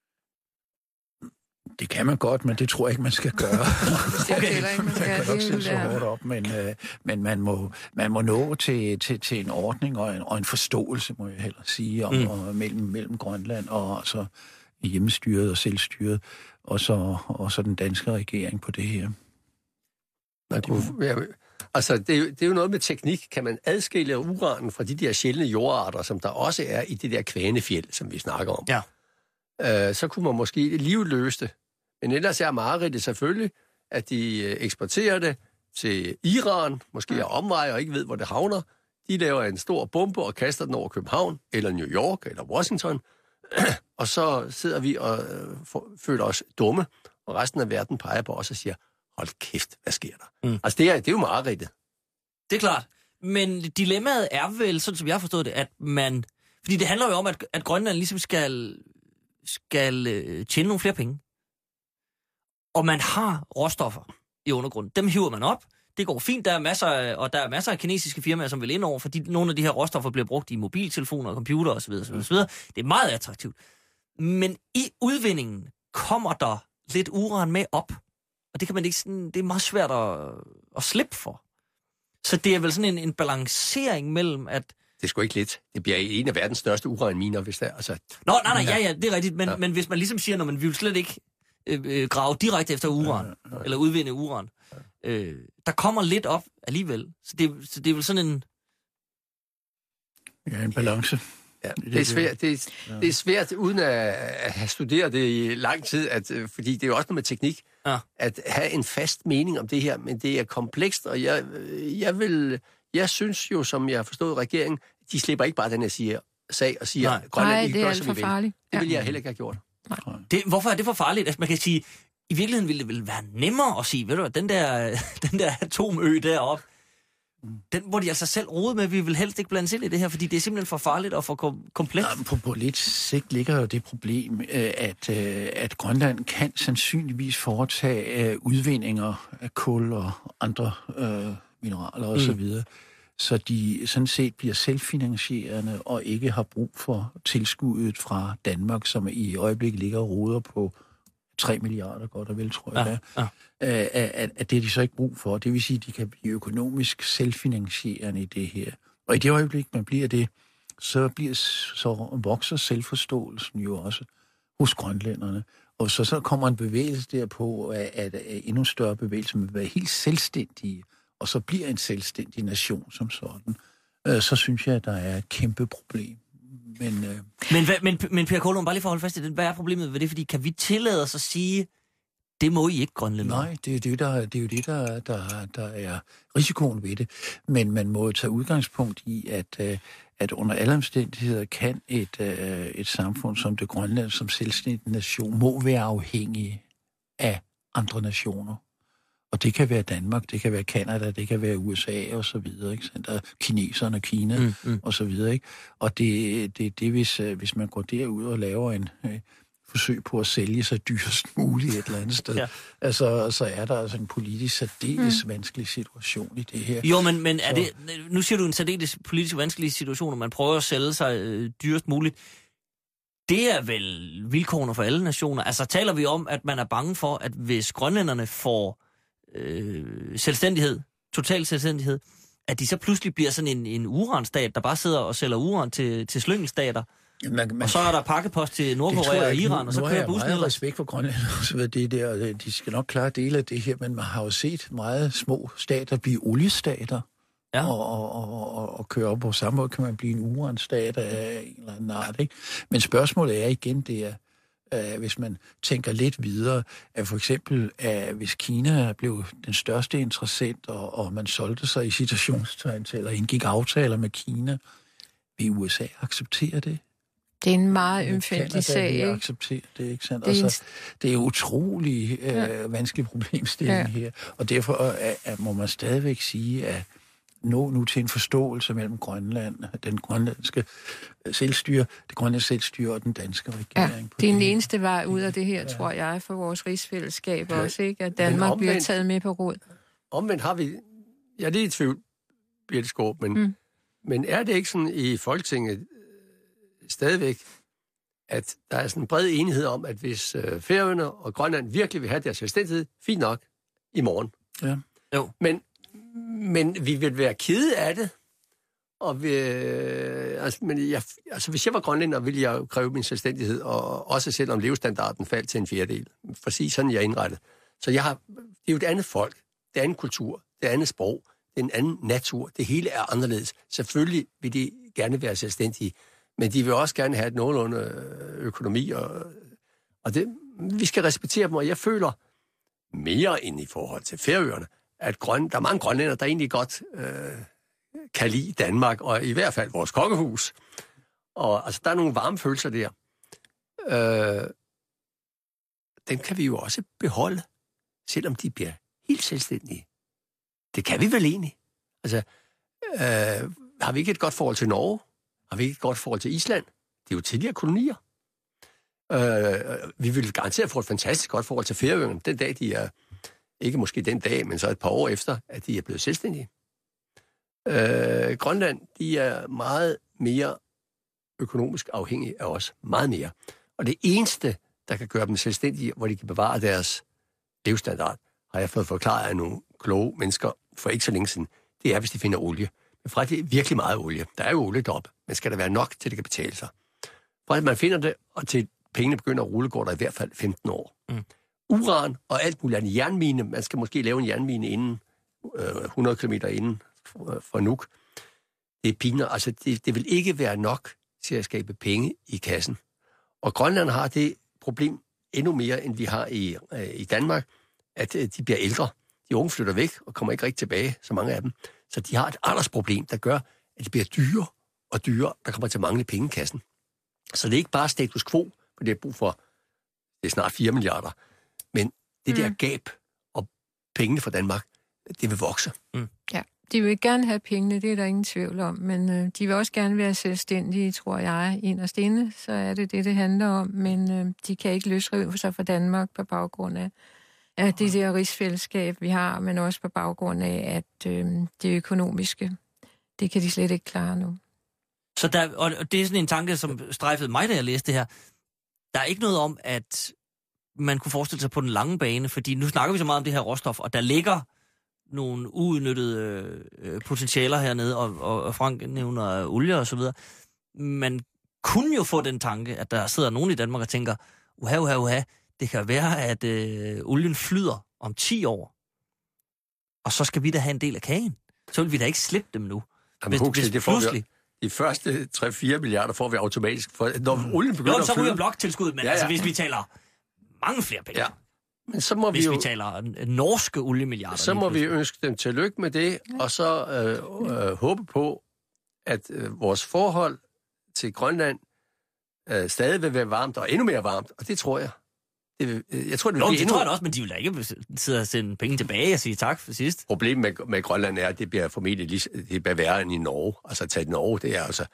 Det kan man godt, men det tror jeg ikke, man skal gøre. Okay. Man skal nok stille så hårdt op, men, øh, men man, må, man må nå til, til, til en ordning og en, og en forståelse, må jeg hellere sige, om, mm. og, mellem, mellem Grønland og så hjemmestyret og selvstyret, og så, og så den danske regering på det her. Man kunne, ja, altså, det er, jo, det er jo noget med teknik. Kan man adskille uranen fra de der sjældne jordarter, som der også er i det der kvanefjeld, som vi snakker om? Ja. Øh, så kunne man måske livløse det. Men ellers er mareridtet selvfølgelig, at de eksporterer det til Iran, måske er omvej og ikke ved, hvor det havner. De laver en stor bombe og kaster den over København, eller New York, eller Washington. Og så sidder vi og øh, føler os dumme, og resten af verden peger på os og siger, hold kæft, hvad sker der? Mm. Altså, det er, det er jo mareridtet. Det er klart. Men dilemmaet er vel, sådan som jeg har forstået det, at man... Fordi det handler jo om, at, at Grønland ligesom skal, skal øh, tjene nogle flere penge. Og man har råstoffer i undergrunden. Dem hiver man op. Det går fint. Der er masser af, og der er masser af kinesiske firmaer, som vil ind over, fordi nogle af de her råstoffer bliver brugt i mobiltelefoner og computer osv. osv., osv. Det er meget attraktivt. Men i udvindingen kommer der lidt uran med op. Og det kan man ikke sådan, det er meget svært at, at slippe for. Så det er vel sådan en, en balancering mellem, at... Det er sgu ikke lidt. Det bliver en af verdens største uranminer, hvis der... Altså... Nå, nej, nej, ja, ja, det er rigtigt. Men, ja. men hvis man ligesom siger, når man vil slet ikke øh, øh, grave direkte efter uran, ja, ja. eller udvinde uran, øh, der kommer lidt op alligevel. Så det, så det er vel sådan en... Ja, en balance. Ja, det er svært, det er, det er svært uden at have studeret det i lang tid, at, fordi det er jo også noget med teknik, ja. At have en fast mening om det her, men det er komplekst, og jeg, jeg, vil, jeg synes jo, som jeg har forstået regeringen, de slipper ikke bare den her siger, sag og siger, nej, Grønland, ikke gør, som vi vil. Farligt. Det ville jeg heller ikke have gjort. Det, hvorfor er det for farligt? Altså, man kan sige, i virkeligheden ville det vel være nemmere at sige, ved du hvad, den der, den der atomø deroppe, den må de altså selv rode med. Vi vil helst ikke blande ind i det her, fordi det er simpelthen for farligt og for kom- komplekst. Ja, på, på lidt sigt ligger jo det problem, at, at Grønland kan sandsynligvis foretage udvindinger af kul og andre øh, mineraler osv., mm. så de sådan set bliver selvfinansierende og ikke har brug for tilskuddet fra Danmark, som i øjeblikket ligger og roder på tre milliarder godt og vel, tror jeg, ja, ja. At, at, at det er de så ikke brug for. Det vil sige, at de kan blive økonomisk selvfinansierende i det her. Og i det øjeblik, man bliver det, så, bliver, så vokser selvforståelsen jo også hos grønlænderne. Og så, så kommer en bevægelse derpå, at, at, at endnu større bevægelse vil være helt selvstændige, og så bliver en selvstændig nation som sådan. Så synes jeg, at der er et kæmpe problem. Men, øh... men, men, men Per Kålund, bare lige for at holde fast i det, hvad er problemet ved det? Fordi kan vi tillade os at sige, det må I ikke, grønlændere? Nej, det er, det, der, det er jo det, der, der, der er risikoen ved det. Men man må tage udgangspunkt i, at, at under alle omstændigheder kan et, øh, et samfund som det Grønland, som selvstændig nation, må være afhængig af andre nationer. Og det kan være Danmark, det kan være Canada, det kan være U S A og så videre, ikke? Der er kineserne, Kina mm, mm. og så videre, ikke? Og det det, det hvis hvis man går derud og laver en øh, forsøg på at sælge sig dyrest muligt et eller andet sted, ja. altså så er der altså en politisk særdeles mm. vanskelig situation i det her. Jo, men men er det nu siger du en særdeles politisk vanskelig situation, og man prøver at sælge sig øh, dyrest muligt. Det er vel vilkårene for alle nationer. Altså taler vi om, at man er bange for, at hvis grønlænderne får Øh, selvstændighed, total selvstændighed, at de så pludselig bliver sådan en, en uranstat, der bare sidder og sælger uran til, til slyngelstater. Man, man, og så er der pakkepost til Nordkorea og Iran, nu, og så kører bussen. Nu har jeg meget respekt for Grønland, så det der, de skal nok klare dele af det her, men man har jo set meget små stater blive oliestater, ja. og, og, og, og, og køre op på samme måde, kan man blive en uranstat af en eller anden art, ikke? Men spørgsmålet er igen, det er, Uh, hvis man tænker lidt videre, at for eksempel, uh, hvis Kina blev den største interessent, og, og man solgte sig i citationstegn til, eller indgik aftaler med Kina, vil U S A acceptere det? Det er en meget ømfældig sag, ikke? Acceptere det, ikke sandt? Det er, altså, det er utrolig uh, ja. vanskelig problemstilling ja. her, og derfor uh, uh, må man stadigvæk sige, at nå nu til en forståelse mellem Grønland, den grønlandske selvstyre, det grønlandske selvstyre og den danske regering. Ja, det er den eneste vej ud af det her, ja. tror jeg, for vores rigsfællesskab ja. også, ikke? At Danmark omvendt, bliver taget med på råd. Omvendt har vi, jeg er lidt i tvivl, Birthe Skaarup, men, mm. men er det ikke sådan i Folketinget øh, stadigvæk, at der er sådan en bred enighed om, at hvis øh, Færøerne og Grønland virkelig vil have deres selvstændighed, fint nok, i morgen. Ja. Jo. Men Men vi vil være kede af det, og vi, altså, men jeg, altså, hvis jeg var grønlænder, ville jeg jo kræve min selvstændighed, og også selvom levestandarden faldt til en fjerdedel. Præcis sådan, jeg er indrettet. Så jeg har, det er jo et andet folk, det er anden kultur, det er andet sprog, det er en anden natur, det hele er anderledes. Selvfølgelig vil de gerne være selvstændige, men de vil også gerne have et nogenlunde økonomi, og, og det, vi skal respektere dem, og jeg føler mere end i forhold til Færøerne, at grøn, der er mange grønlænder, der egentlig godt øh, kan lide Danmark, og i hvert fald vores kokkehus. Og altså, der er nogle varme følelser der. Øh, dem kan vi jo også beholde, selvom de bliver helt selvstændige. Det kan vi vel egentlig. Altså, øh, har vi ikke et godt forhold til Norge? Har vi ikke et godt forhold til Island? Det er jo tidligere kolonier. Øh, vi vil garanteret få et fantastisk godt forhold til Færøerne, den dag de er, ikke måske den dag, men så et par år efter, at de er blevet selvstændige. Øh, Grønland, de er meget mere økonomisk afhængige af os. Meget mere. Og det eneste, der kan gøre dem selvstændige, hvor de kan bevare deres levestandard, har jeg fået forklaret af nogle kloge mennesker for ikke så længe siden, det er, hvis de finder olie. Men fra det er virkelig meget olie. Der er jo olie deroppe, men skal der være nok til, det kan betale sig? Fra at man finder det, og til pengene begynder at rulle, går der i hvert fald femten år. Mm. Uran og alt muligt andet. Jernmine, man skal måske lave en jernmine inden, øh, hundrede kilometer inden for, for Nuuk. Det er piner. Altså, det, det vil ikke være nok til at skabe penge i kassen. Og Grønland har det problem endnu mere, end vi har i, øh, i Danmark, at øh, de bliver ældre. De unge flytter væk og kommer ikke rigtig tilbage, så mange af dem. Så de har et aldersproblem, der gør, at det bliver dyre og dyre, der kommer til at mangle penge i kassen. Så det er ikke bare status quo, for det er brug for, det er snart fire milliarder. Men det mm. der gab og pengene fra Danmark, det vil vokse. Mm. Ja, de vil gerne have pengene, det er der ingen tvivl om, men øh, de vil også gerne være selvstændige, tror jeg, inderst inde, så er det det, det handler om, men øh, de kan ikke løsrive sig fra Danmark på baggrund af, af det der rigsfællesskab, vi har, men også på baggrund af, at øh, det økonomiske, det kan de slet ikke klare nu. Så der, og det er sådan en tanke, som strejfede mig, da jeg læste det her. Der er ikke noget om, at man kunne forestille sig på den lange bane, fordi nu snakker vi så meget om det her råstof, og der ligger nogle uudnyttede øh, potentialer hernede, og, og, og Frank nævner olie og så videre. Man kunne jo få den tanke, at der sidder nogen i Danmark og tænker, uha, uha, uha, det kan være, at øh, olien flyder om ti år, og så skal vi da have en del af kagen. Så vil vi da ikke slippe dem nu. Jamen, hvis, hvis det får vi, de første tre til fire milliarder får vi automatisk. For, når mm. olien begynder jo, at så flyde... ryger bloktilskuddet, men ja, ja. altså, hvis vi taler mange flere penge. Ja. Men så må hvis vi, jo, vi taler norske oliemilliarder. Så må vi ønske dem tillykke med det, og så øh, øh, håbe på, at øh, vores forhold til Grønland øh, stadig vil være varmt, og endnu mere varmt, og det tror jeg. Det vil, øh, jeg tror, det vil jo, blive det endnu... tror jeg også, men de vil da ikke sidde og sende penge tilbage og sige tak for sidst. Problemet med, med Grønland er, at det bliver formentlig lige, det bliver værre end i Norge. Altså at tage Norge, det er altså...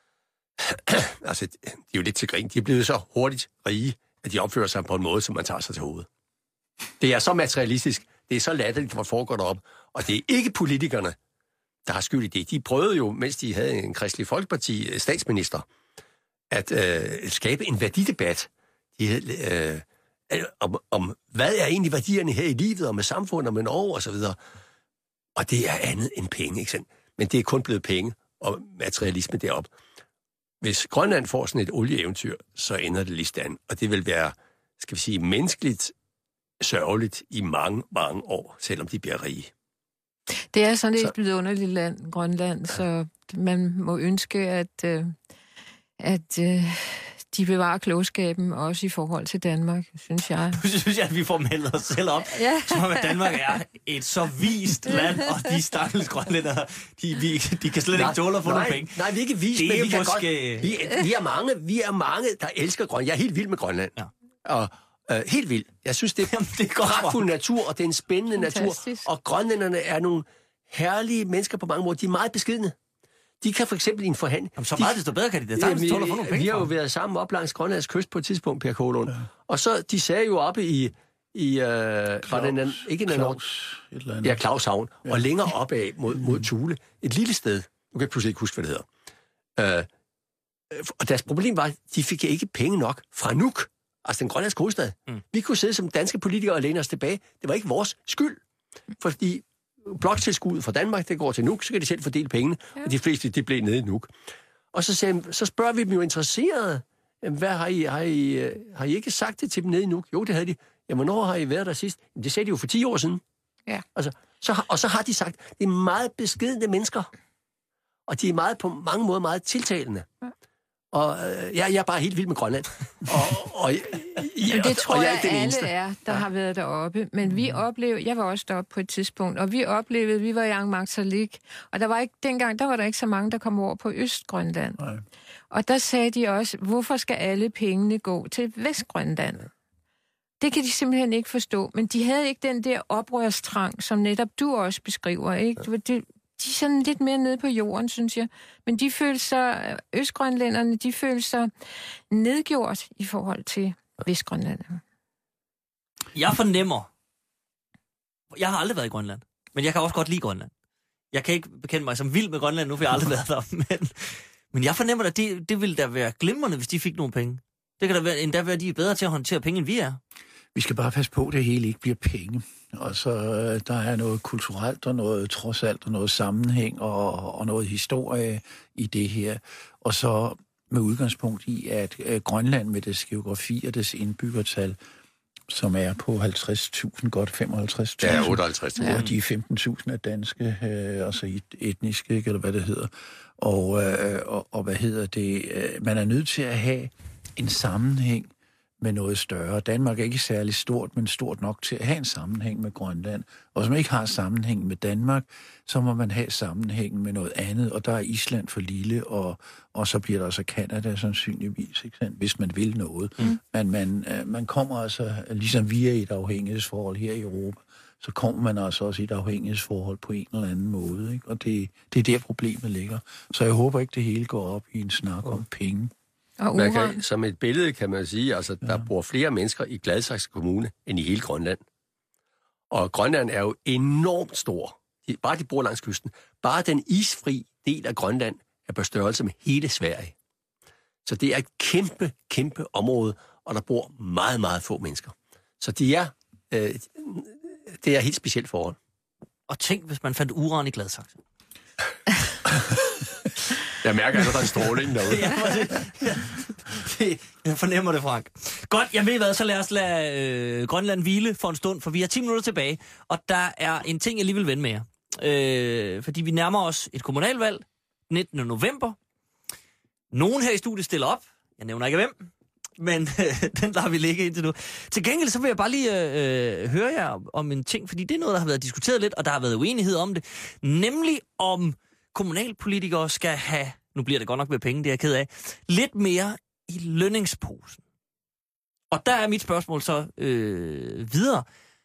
altså, de er jo lidt til grin. De er blevet så hurtigt rige, at de opfører sig på en måde, som man tager sig til hovedet. Det er så materialistisk. Det er så latterligt, hvor foregår derop. Og det er ikke politikerne, der har skyld i det. De prøvede jo, mens de havde en kristelig folkeparti statsminister, at øh, skabe en værdidebat. De havde, øh, om, om, hvad er egentlig værdierne her i livet, og med samfundet, og med Norge, og så videre. Og det er andet end penge, ikke sandt? Men det er kun blevet penge og materialisme derop. Hvis Grønland får sådan et olieeventyr, så ender det lige stand. Og det vil være, skal vi sige, menneskeligt sørgeligt i mange, mange år, selvom de bliver rige. Det er sådan et så... vidunderligt land, Grønland, ja. Så man må ønske, at, øh, at øh, de bevarer klogskaben, også i forhold til Danmark, synes jeg. Nu synes jeg, at vi får meldt os selv op, ja. Som om at Danmark er et så vist land, og de stakkels grønlændere, de, de, de kan slet nej, ikke tåle at få nej, nogle penge. Nej, vi er ikke vist, det men vi kan måske... godt... Vi, vi, er mange, vi er mange, der elsker Grønland. Jeg er helt vild med Grønland. Ja. Og øh, helt vild. Jeg synes, det er, Jamen, det er pragtfuld natur, og det er en spændende Fantastisk. natur. Og grønlænderne er nogle herlige mennesker på mange måder. De er meget beskedne. De kan for eksempel i en forhandling... Jamen, så meget, desto bedre kan de det. Jamen, tåler få nogle penge. Vi har jo været sammen op langs Grønlands kyst på et tidspunkt, Per Kålund. Ja. Og så, de sagde jo oppe i... i øh, Claus, var den anden, ikke en Claus, et eller andet. Ja, Claushavn. Ja. Og længere opad mod, mod Thule. Et lille sted. Nu kan jeg pludselig ikke huske, hvad det hedder. Øh, og deres problem var, at de fik ikke penge nok fra Nuuk. Altså den grønlandske hovedstad. Mm. Vi kunne sidde som danske politikere og læne os tilbage. Det var ikke vores skyld. Fordi bloktilskuddet fra Danmark, det går til Nuuk, så kan de selv fordele pengene. Ja. Og de fleste, det blev nede i Nuuk. Og så, sagde, så spørger vi dem jo interesserede. Hvad har I, har, I, har I ikke sagt det til dem nede i Nuuk? Jo, det havde de. Jamen, hvornår har I været der sidst? Jamen, det sagde de jo for ti år siden. Ja. Altså, så, og så har de sagt, det er meget beskedne mennesker. Og de er meget på mange måder meget tiltalende. Ja. Og øh, jeg, jeg er bare helt vild med Grønland. og, og, ja, Men det tror og jeg, jeg er alle eneste. er, der ja. har været deroppe. Men vi oplevede, jeg var også deroppe på et tidspunkt, og vi oplevede, vi var i Angmarksalik, og der var ikke, dengang der var der ikke så mange, der kom over på Østgrønland. Nej. Og der sagde de også, hvorfor skal alle pengene gå til Vestgrønland? Det kan de simpelthen ikke forstå, men de havde ikke den der oprørstrang, som netop du også beskriver, ikke? Ja. Det, de er sådan lidt mere nede på jorden, synes jeg. Men de føler sig, østgrønlænderne, de føler sig nedgjort i forhold til vestgrønlænderne. Jeg fornemmer, jeg har aldrig været i Grønland, men jeg kan også godt lide Grønland. Jeg kan ikke bekende mig som vild med Grønland nu, for jeg har aldrig været der. Men, men jeg fornemmer, at det, det ville da være glimrende, hvis de fik nogle penge. Det kan da være, endda være, at de er bedre til at håndtere penge, end vi er. Vi skal bare passe på, at det hele ikke bliver penge. Og så der er noget kulturelt og noget trods alt og noget sammenhæng og, og noget historie i det her. Og så med udgangspunkt i, at øh, Grønland med dets geografi og dets indbyggertal, som er på halvtreds tusind, godt femoghalvtreds tusind. Ja, otteoghalvtreds tusind. Og de er femten tusind af danske, øh, altså etniske, eller hvad det hedder. Og, øh, og, og hvad hedder det? Øh, man er nødt til at have en sammenhæng med noget større. Danmark er ikke særlig stort, men stort nok til at have en sammenhæng med Grønland. Og hvis man ikke har sammenhæng med Danmark, så må man have sammenhæng med noget andet, og der er Island for lille, og, og så bliver der altså Canada sandsynligvis, ikke sandt, hvis man vil noget. Mm. Men man, man kommer altså, ligesom vi er i et afhængighedsforhold her i Europa, så kommer man altså også i et afhængighedsforhold på en eller anden måde, ikke? Og det, det er der problemet ligger. Så jeg håber ikke, det hele går op i en snak om penge. Man kan, som et billede kan man sige, altså der ja. bor flere mennesker i Gladsaxe Kommune end i hele Grønland. Og Grønland er jo enormt stor. De, bare de bor langs kysten. Bare den isfri del af Grønland er på størrelse med hele Sverige. Så det er et kæmpe, kæmpe område, og der bor meget, meget få mennesker. Så de er, øh, det er et helt specielt forhold. Og tænk, hvis man fandt uran i Gladsaxe. Jeg mærker, at der er en stråling derude. Ja, det, det, jeg fornemmer det, Frank. Godt, jeg ved hvad, så lad os lade øh, Grønland hvile for en stund, for vi har ti minutter tilbage, og der er en ting, jeg lige vil vende med jer. Øh, fordi vi nærmer os et kommunalvalg nittende november. Nogen her i studiet stiller op. Jeg nævner ikke hvem, men øh, den lader vi ligge indtil nu. Til gengæld så vil jeg bare lige øh, høre jer om en ting, fordi det er noget, der har været diskuteret lidt, og der har været uenighed om det. Nemlig om kommunalpolitikere skal have, nu bliver det godt nok med penge, det er jeg ked af, lidt mere i lønningsposen. Og der er mit spørgsmål så øh, videre,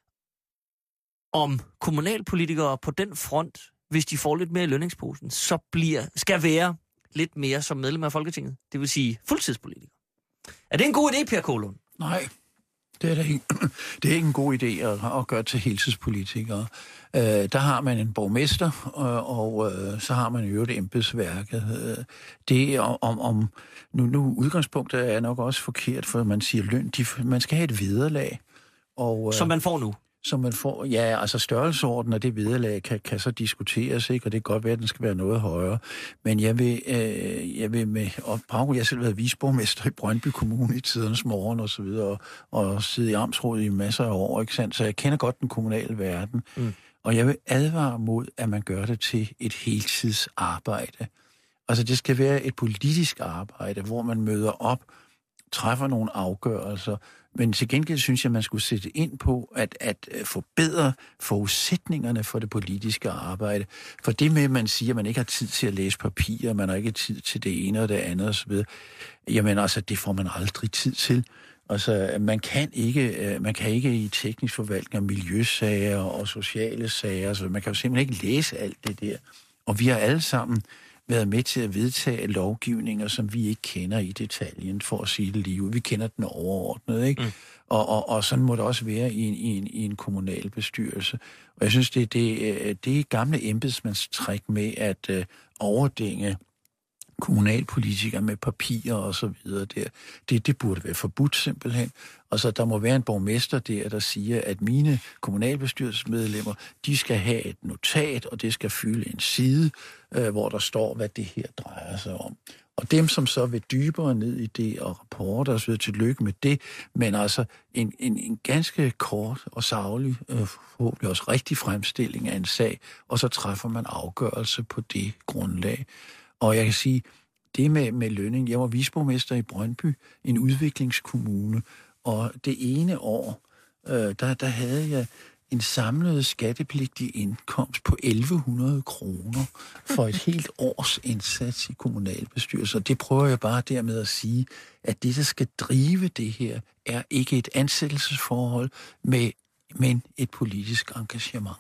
om kommunalpolitikere på den front, hvis de får lidt mere i lønningsposen, så bliver, skal være lidt mere som medlem af Folketinget. Det vil sige fuldtidspolitikere. Er det en god idé, Per Kålund? Nej, det er, det ikke. Det er ikke en god idé at, at gøre til heltidspolitikere. Øh, der har man en borgmester, og, og øh, så har man jo det embedsværket. Øh, det er om, om nu, nu udgangspunktet er nok også forkert, for man siger løn. De, man skal have et vederlag. Og, øh, som man får nu? Som man får, ja, altså størrelsesorden af det vederlag kan, kan så diskuteres, ikke? Og det kan godt være, at den skal være noget højere. Men jeg vil, øh, jeg vil med, og Paul, jeg har selv været viceborgmester i Brøndby Kommune i tidernes morgen og så videre, og, og siddet i amtsrådet i masser af år, ikke sandt? Så jeg kender godt den kommunale verden. Mm. Og jeg vil advare mod, at man gør det til et heltidsarbejde. Altså det skal være et politisk arbejde, hvor man møder op, træffer nogle afgørelser, men til gengæld synes jeg, at man skulle sætte ind på at, at forbedre forudsætningerne for det politiske arbejde. For det med, at man siger, at man ikke har tid til at læse papirer, man har ikke tid til det ene og det andet osv., jamen altså, det får man aldrig tid til. Altså, man kan ikke, man kan ikke i teknisk forvaltning af miljøsager og sociale sager, så man kan jo simpelthen ikke læse alt det der. Og vi har alle sammen været med til at vedtage lovgivninger, som vi ikke kender i detaljen, for at sige det lige ud. Vi kender den overordnet, ikke? Mm. Og, og, og sådan må det også være i en, i en, i en kommunal bestyrelse. Og jeg synes, det, det, det er gamle embedsmandstræk med at øh, overdænge kommunalpolitikere med papirer og så videre der. Det, det burde være forbudt simpelthen. Og så der må være en borgmester der, der siger, at mine kommunalbestyrelsesmedlemmer, de skal have et notat, og det skal fylde en side, øh, hvor der står, hvad det her drejer sig om. Og dem, som så vil dybere ned i det og rapporter og så videre, tillykke med det, men altså en, en, en ganske kort og saglig, øh, forhåbentlig også rigtig fremstilling af en sag, og så træffer man afgørelse på det grundlag. Og jeg kan sige, det med, med lønning, jeg var viceborgmester i Brøndby, en udviklingskommune, og det ene år, øh, der, der havde jeg en samlet skattepligtig indkomst på elleve hundrede kroner for et helt års indsats i kommunalbestyrelsen. Og det prøver jeg bare dermed at sige, at det, der skal drive det her, er ikke et ansættelsesforhold, med, men et politisk engagement.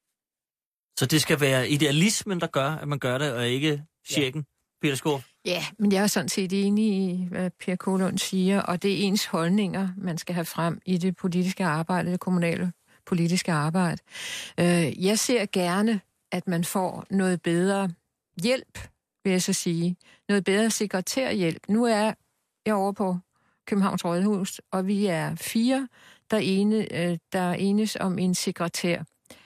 Så det skal være idealismen, der gør, at man gør det, og ikke checken, ja. Peter Skaarup? Ja, men jeg er sådan set enig i, hvad Per Kålund siger, og det er ens holdninger, man skal have frem i det politiske arbejde, det kommunale politiske arbejde. Jeg ser gerne, at man får noget bedre hjælp, vil jeg så sige. Noget bedre sekretærhjælp. Nu er jeg over på Københavns Rådhus, og vi er fire, der, ene, der enes om en sekretær.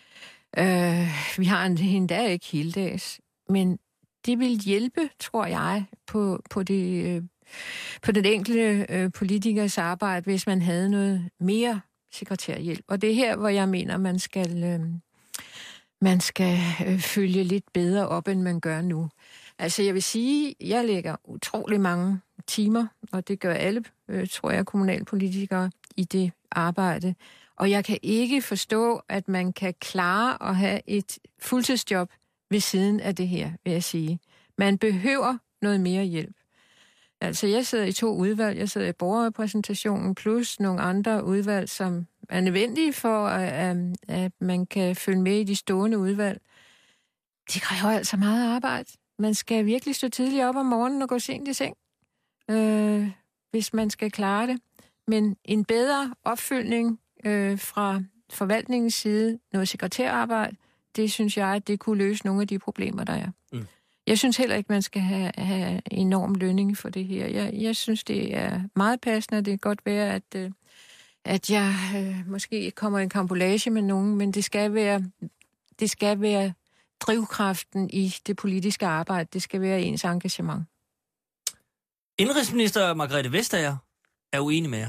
Vi har en endda ikke hele dags, men det vil hjælpe, tror jeg, på, på, det, på den enkelte øh, politikers arbejde, hvis man havde noget mere sekretærhjælp. Og det er her, hvor jeg mener, man skal, øh, man skal øh, følge lidt bedre op, end man gør nu. Altså jeg vil sige, jeg lægger utrolig mange timer, og det gør alle, øh, tror jeg, kommunalpolitikere i det arbejde. Og jeg kan ikke forstå, at man kan klare at have et fuldtidsjob ved siden af det her, vil jeg sige. Man behøver noget mere hjælp. Altså, jeg sidder i to udvalg. Jeg sidder i borgerrepræsentationen, plus nogle andre udvalg, som er nødvendige for, at, at man kan følge med i de stående udvalg. Det kræver altså meget arbejde. Man skal virkelig stå tidligt op om morgenen og gå sent i seng, øh, hvis man skal klare det. Men en bedre opfølgning øh, fra forvaltningens side, noget sekretærarbejde, det synes jeg, at det kunne løse nogle af de problemer, der er. Mm. Jeg synes heller ikke, man skal have, have enorm lønning for det her. Jeg, jeg synes, det er meget passende, det kan godt være, at, øh, at jeg øh, måske kommer i en kampolage med nogen, men det skal være, det skal være drivkraften i det politiske arbejde. Det skal være ens engagement. Indenrigsminister Margrethe Vestager er uenig med jer.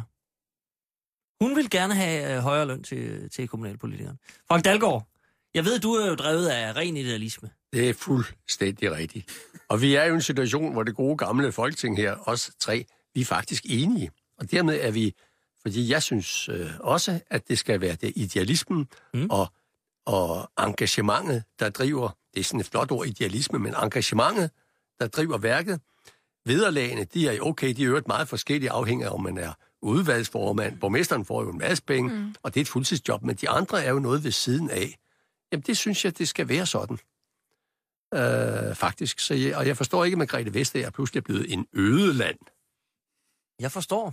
Hun vil gerne have højere løn til, til kommunalpolitikeren. Frank Dalgaard, jeg ved, du er jo drevet af ren idealisme. Det er fuldstændig rigtigt. Og vi er jo i en situation, hvor det gode gamle Folketing her, os tre, vi er faktisk enige. Og dermed er vi, fordi jeg synes øh, også, at det skal være det idealismen mm. og, og engagementet, der driver det er sådan et flot ord, idealisme, men engagementet, der driver værket. Vederlagene, de er jo okay, de er jo meget forskellige afhængig af, om man er udvalgsformand. Borgmesteren får jo en masse penge, mm. og det er et fuldtidsjob, men de andre er jo noget ved siden af. Jamen, det synes jeg, det skal være sådan. Øh, faktisk. Så jeg, og jeg forstår ikke, at Margrethe Vestager pludselig er blevet en øde land. Jeg forstår.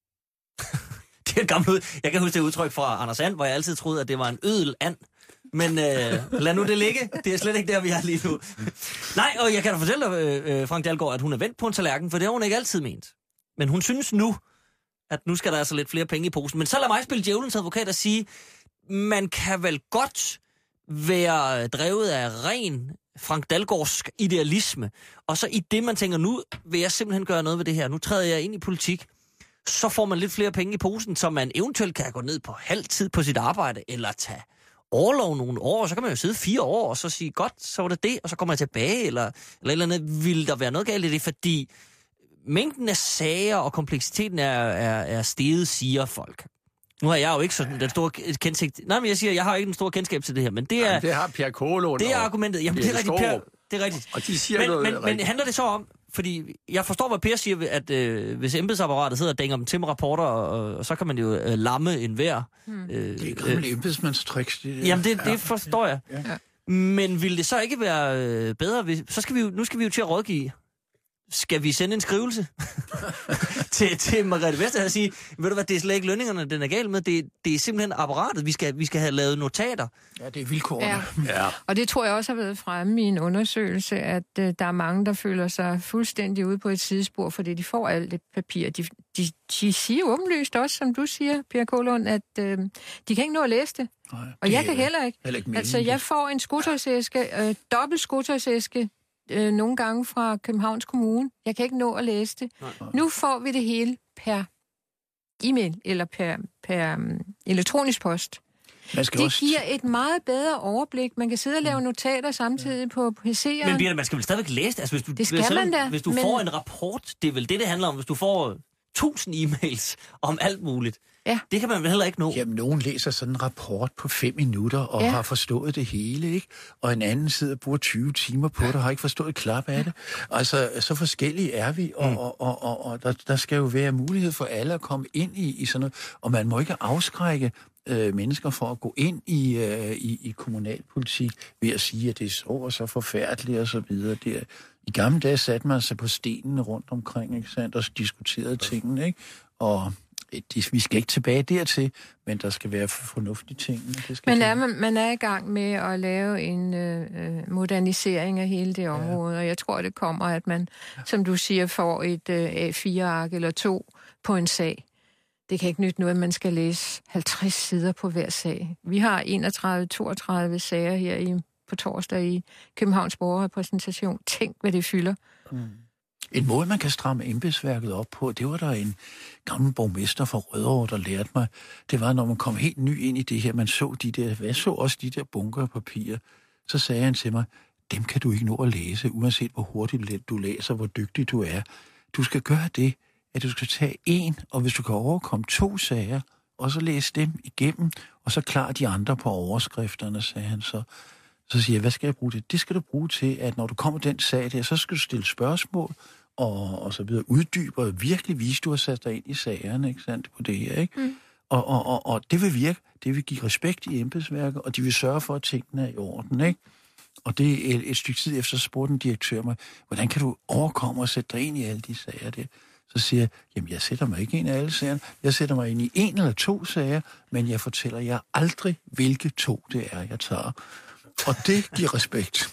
Det er gammelt ud. Jeg kan huske det udtryk fra Anders And, hvor jeg altid troede, at det var en ødel and. Men øh, lad nu det ligge. Det er slet ikke der, vi er lige nu. Nej, og jeg kan da fortælle dig, øh, Frank Dalgaard, at hun er vendt på en tallerken, for det har hun ikke altid ment. Men hun synes nu, at nu skal der altså lidt flere penge i posen. Men så lad mig spille djævelens advokat og sige, man kan vel godt være drevet af ren Frank Dalgaardsk idealisme. Og så i det, man tænker, nu vil jeg simpelthen gøre noget ved det her. Nu træder jeg ind i politik. Så får man lidt flere penge i posen, så man eventuelt kan gå ned på halv tid på sit arbejde, eller tage overlov nogle år, og så kan man jo sidde fire år, og så sige, godt, så var det det, og så kommer jeg tilbage, eller, eller eller andet. Vil der være noget galt i det, fordi mængden af sager og kompleksiteten er, er, er steget, siger folk. Nu har jeg jo ikke sådan den store kendskab. Nej, men jeg siger, jeg har ikke den store kendskab til det her, men det er... Jamen, det har Per Kålund. Det er argumentet. Jamen, det er rigtigt, Per. Det er rigtigt. Og de siger men, noget men, men handler det så om, fordi jeg forstår, hvad Per siger, at øh, hvis embedsapparatet sidder og dænger dem til med rapporter, og, og så kan man jo øh, lamme enhver. Hmm. Øh, det er gamle embedsmandstricks. Det, jamen, det, det forstår jeg. Ja. Ja. Men vil det så ikke være øh, bedre, hvis... Så skal vi jo, nu skal vi jo til at rådgive. Skal vi sende en skrivelse til, til Margrethe Vestager og sige, ved du hvad, det er slet ikke lønningerne, den er gal med, det, det er simpelthen apparatet, vi skal, vi skal have lavet notater. Ja, det er vilkårene. Ja. Ja. Og det tror jeg også har været fremme i en undersøgelse, at uh, der er mange, der føler sig fuldstændig ude på et sidespor, fordi de får alt det papir. De, de, de siger åbenlyst også, som du siger, Per Kålund, at uh, de kan ikke nå at læse det. Nej, og jeg kan heller ikke. Heller ikke altså, jeg får en skotøjsæske, uh, dobbelt skotøjsæske, Øh, nogle gange fra Københavns Kommune. Jeg kan ikke nå at læse det. Nej, nej. Nu får vi det hele per e-mail eller per, per um, elektronisk post. Det også... giver et meget bedre overblik. Man kan sidde og lave notater samtidig ja. på P C'eren. Men Birte, man skal vel stadigvæk læse det? Altså, hvis du, det skal hvis, man da. Hvis du men... får en rapport, det er vel det, det handler om. Hvis du får tusind e-mails om alt muligt. Ja. Det kan man vel heller ikke nå. Jamen, nogen læser sådan en rapport på fem minutter og ja. har forstået det hele, ikke? Og en anden sidder og bruger tyve timer på det og har ikke forstået et klap af det. Altså, så forskellige er vi, og, mm. og, og, og, og der, der skal jo være mulighed for alle at komme ind i, i sådan noget. Og man må ikke afskrække øh, mennesker for at gå ind i, øh, i, i kommunalpolitik ved at sige, at det er så og så forfærdeligt og så videre. Det er, i gamle dage satte man sig på stenene rundt omkring, ikke sandt, og diskuterede tingene, ikke? Og vi skal ikke tilbage dertil, men der skal være fornuftige ting. Det skal men er man, man er i gang med at lave en øh, modernisering af hele det område, ja. Og jeg tror, det kommer, at man, som du siger, får et øh, A fire ark eller to på en sag. Det kan ikke nytte noget, at man skal læse halvtreds sider på hver sag. Vi har enogtredive toogtredive sager her i, på torsdag i Københavns Borgerrepræsentation. Tænk, hvad det fylder. Mm. En måde, man kan stramme embedsværket op på, det var der en gammel borgmester fra Rødovre, der lærte mig. Det var, når man kom helt ny ind i det her, man så de der, jeg så også de der bunker af papir, så sagde han til mig, dem kan du ikke nå at læse, uanset hvor hurtigt du læser, hvor dygtig du er. Du skal gøre det, at du skal tage en, og hvis du kan overkomme to sager, og så læse dem igennem, og så klar de andre på overskrifterne, sagde han så. Så siger jeg, hvad skal jeg bruge det? Det skal du bruge til, at når du kommer den sag der, så skal du stille spørgsmål, og, og så videre uddybe, og virkelig vise, du har sat dig ind i sagerne, ikke sandt, på det her, ikke? Mm. Og, og, og, og det vil virke, det vil give respekt i embedsværket, og de vil sørge for, at tingene er i orden, ikke? Og det er et stykke tid efter, så spurgte en direktør mig, hvordan kan du overkomme og sætte dig ind i alle de sager der? Så siger jeg, jamen jeg sætter mig ikke ind i alle sagerne, jeg sætter mig ind i en eller to sager, men jeg fortæller jer aldrig, hvilke to det er, jeg tager. Og det giver respekt.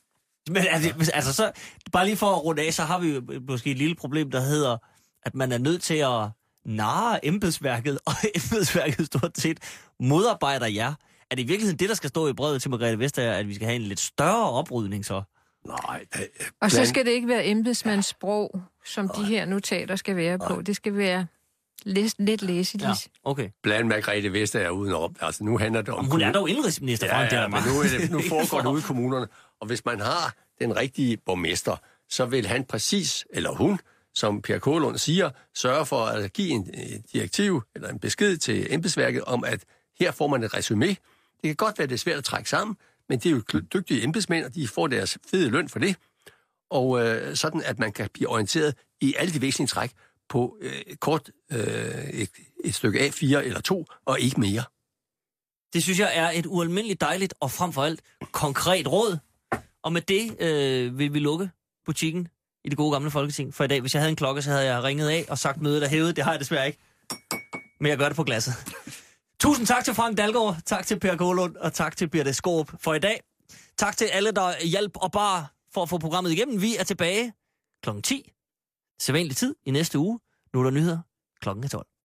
Men altså, altså så, bare lige for at runde af, så har vi jo måske et lille problem, der hedder, at man er nødt til at narre embedsværket, og embedsværket stort set modarbejder jer. Er det i virkeligheden det, der skal stå i brevet til Margrethe Vestager, at vi skal have en lidt større oprydning så? Nej. Øh, og så skal det ikke være embedsmandssprog, som de her notater skal være på. Det skal være læs, lidt læseligt. Ja, okay. Blandt Margrethe Vestager udenom. Altså nu handler det om... Om hun er dog indrigsminister. Ja, ja, ja, men nu, er det, nu foregår det ude i kommunerne. Og hvis man har den rigtige borgmester, så vil han præcis, eller hun, som Per Kålund siger, sørge for at give en direktiv eller en besked til embedsværket om, at her får man et resumé. Det kan godt være, det er svært at trække sammen, men det er jo dygtige embedsmænd, og de får deres fede løn for det. Og øh, sådan, at man kan blive orienteret i alle de væsentlige træk på øh, kort øh, et, et stykke A fire eller to, og ikke mere. Det synes jeg er et ualmindeligt dejligt og frem for alt konkret råd. Og med det øh, vil vi lukke butikken i det gode gamle Folketing for i dag. Hvis jeg havde en klokke, så havde jeg ringet af og sagt mødet er hævet. Det har jeg desværre ikke. Men jeg gør det på glasset. Tusind tak til Frank Dalgaard, tak til Per Kålund og tak til Birte Skåb for i dag. Tak til alle, der hjalp og bar for at få programmet igennem. Vi er tilbage klokken ti. Sædvanlig tid i næste uge. Nu er der nyheder klokken tolv.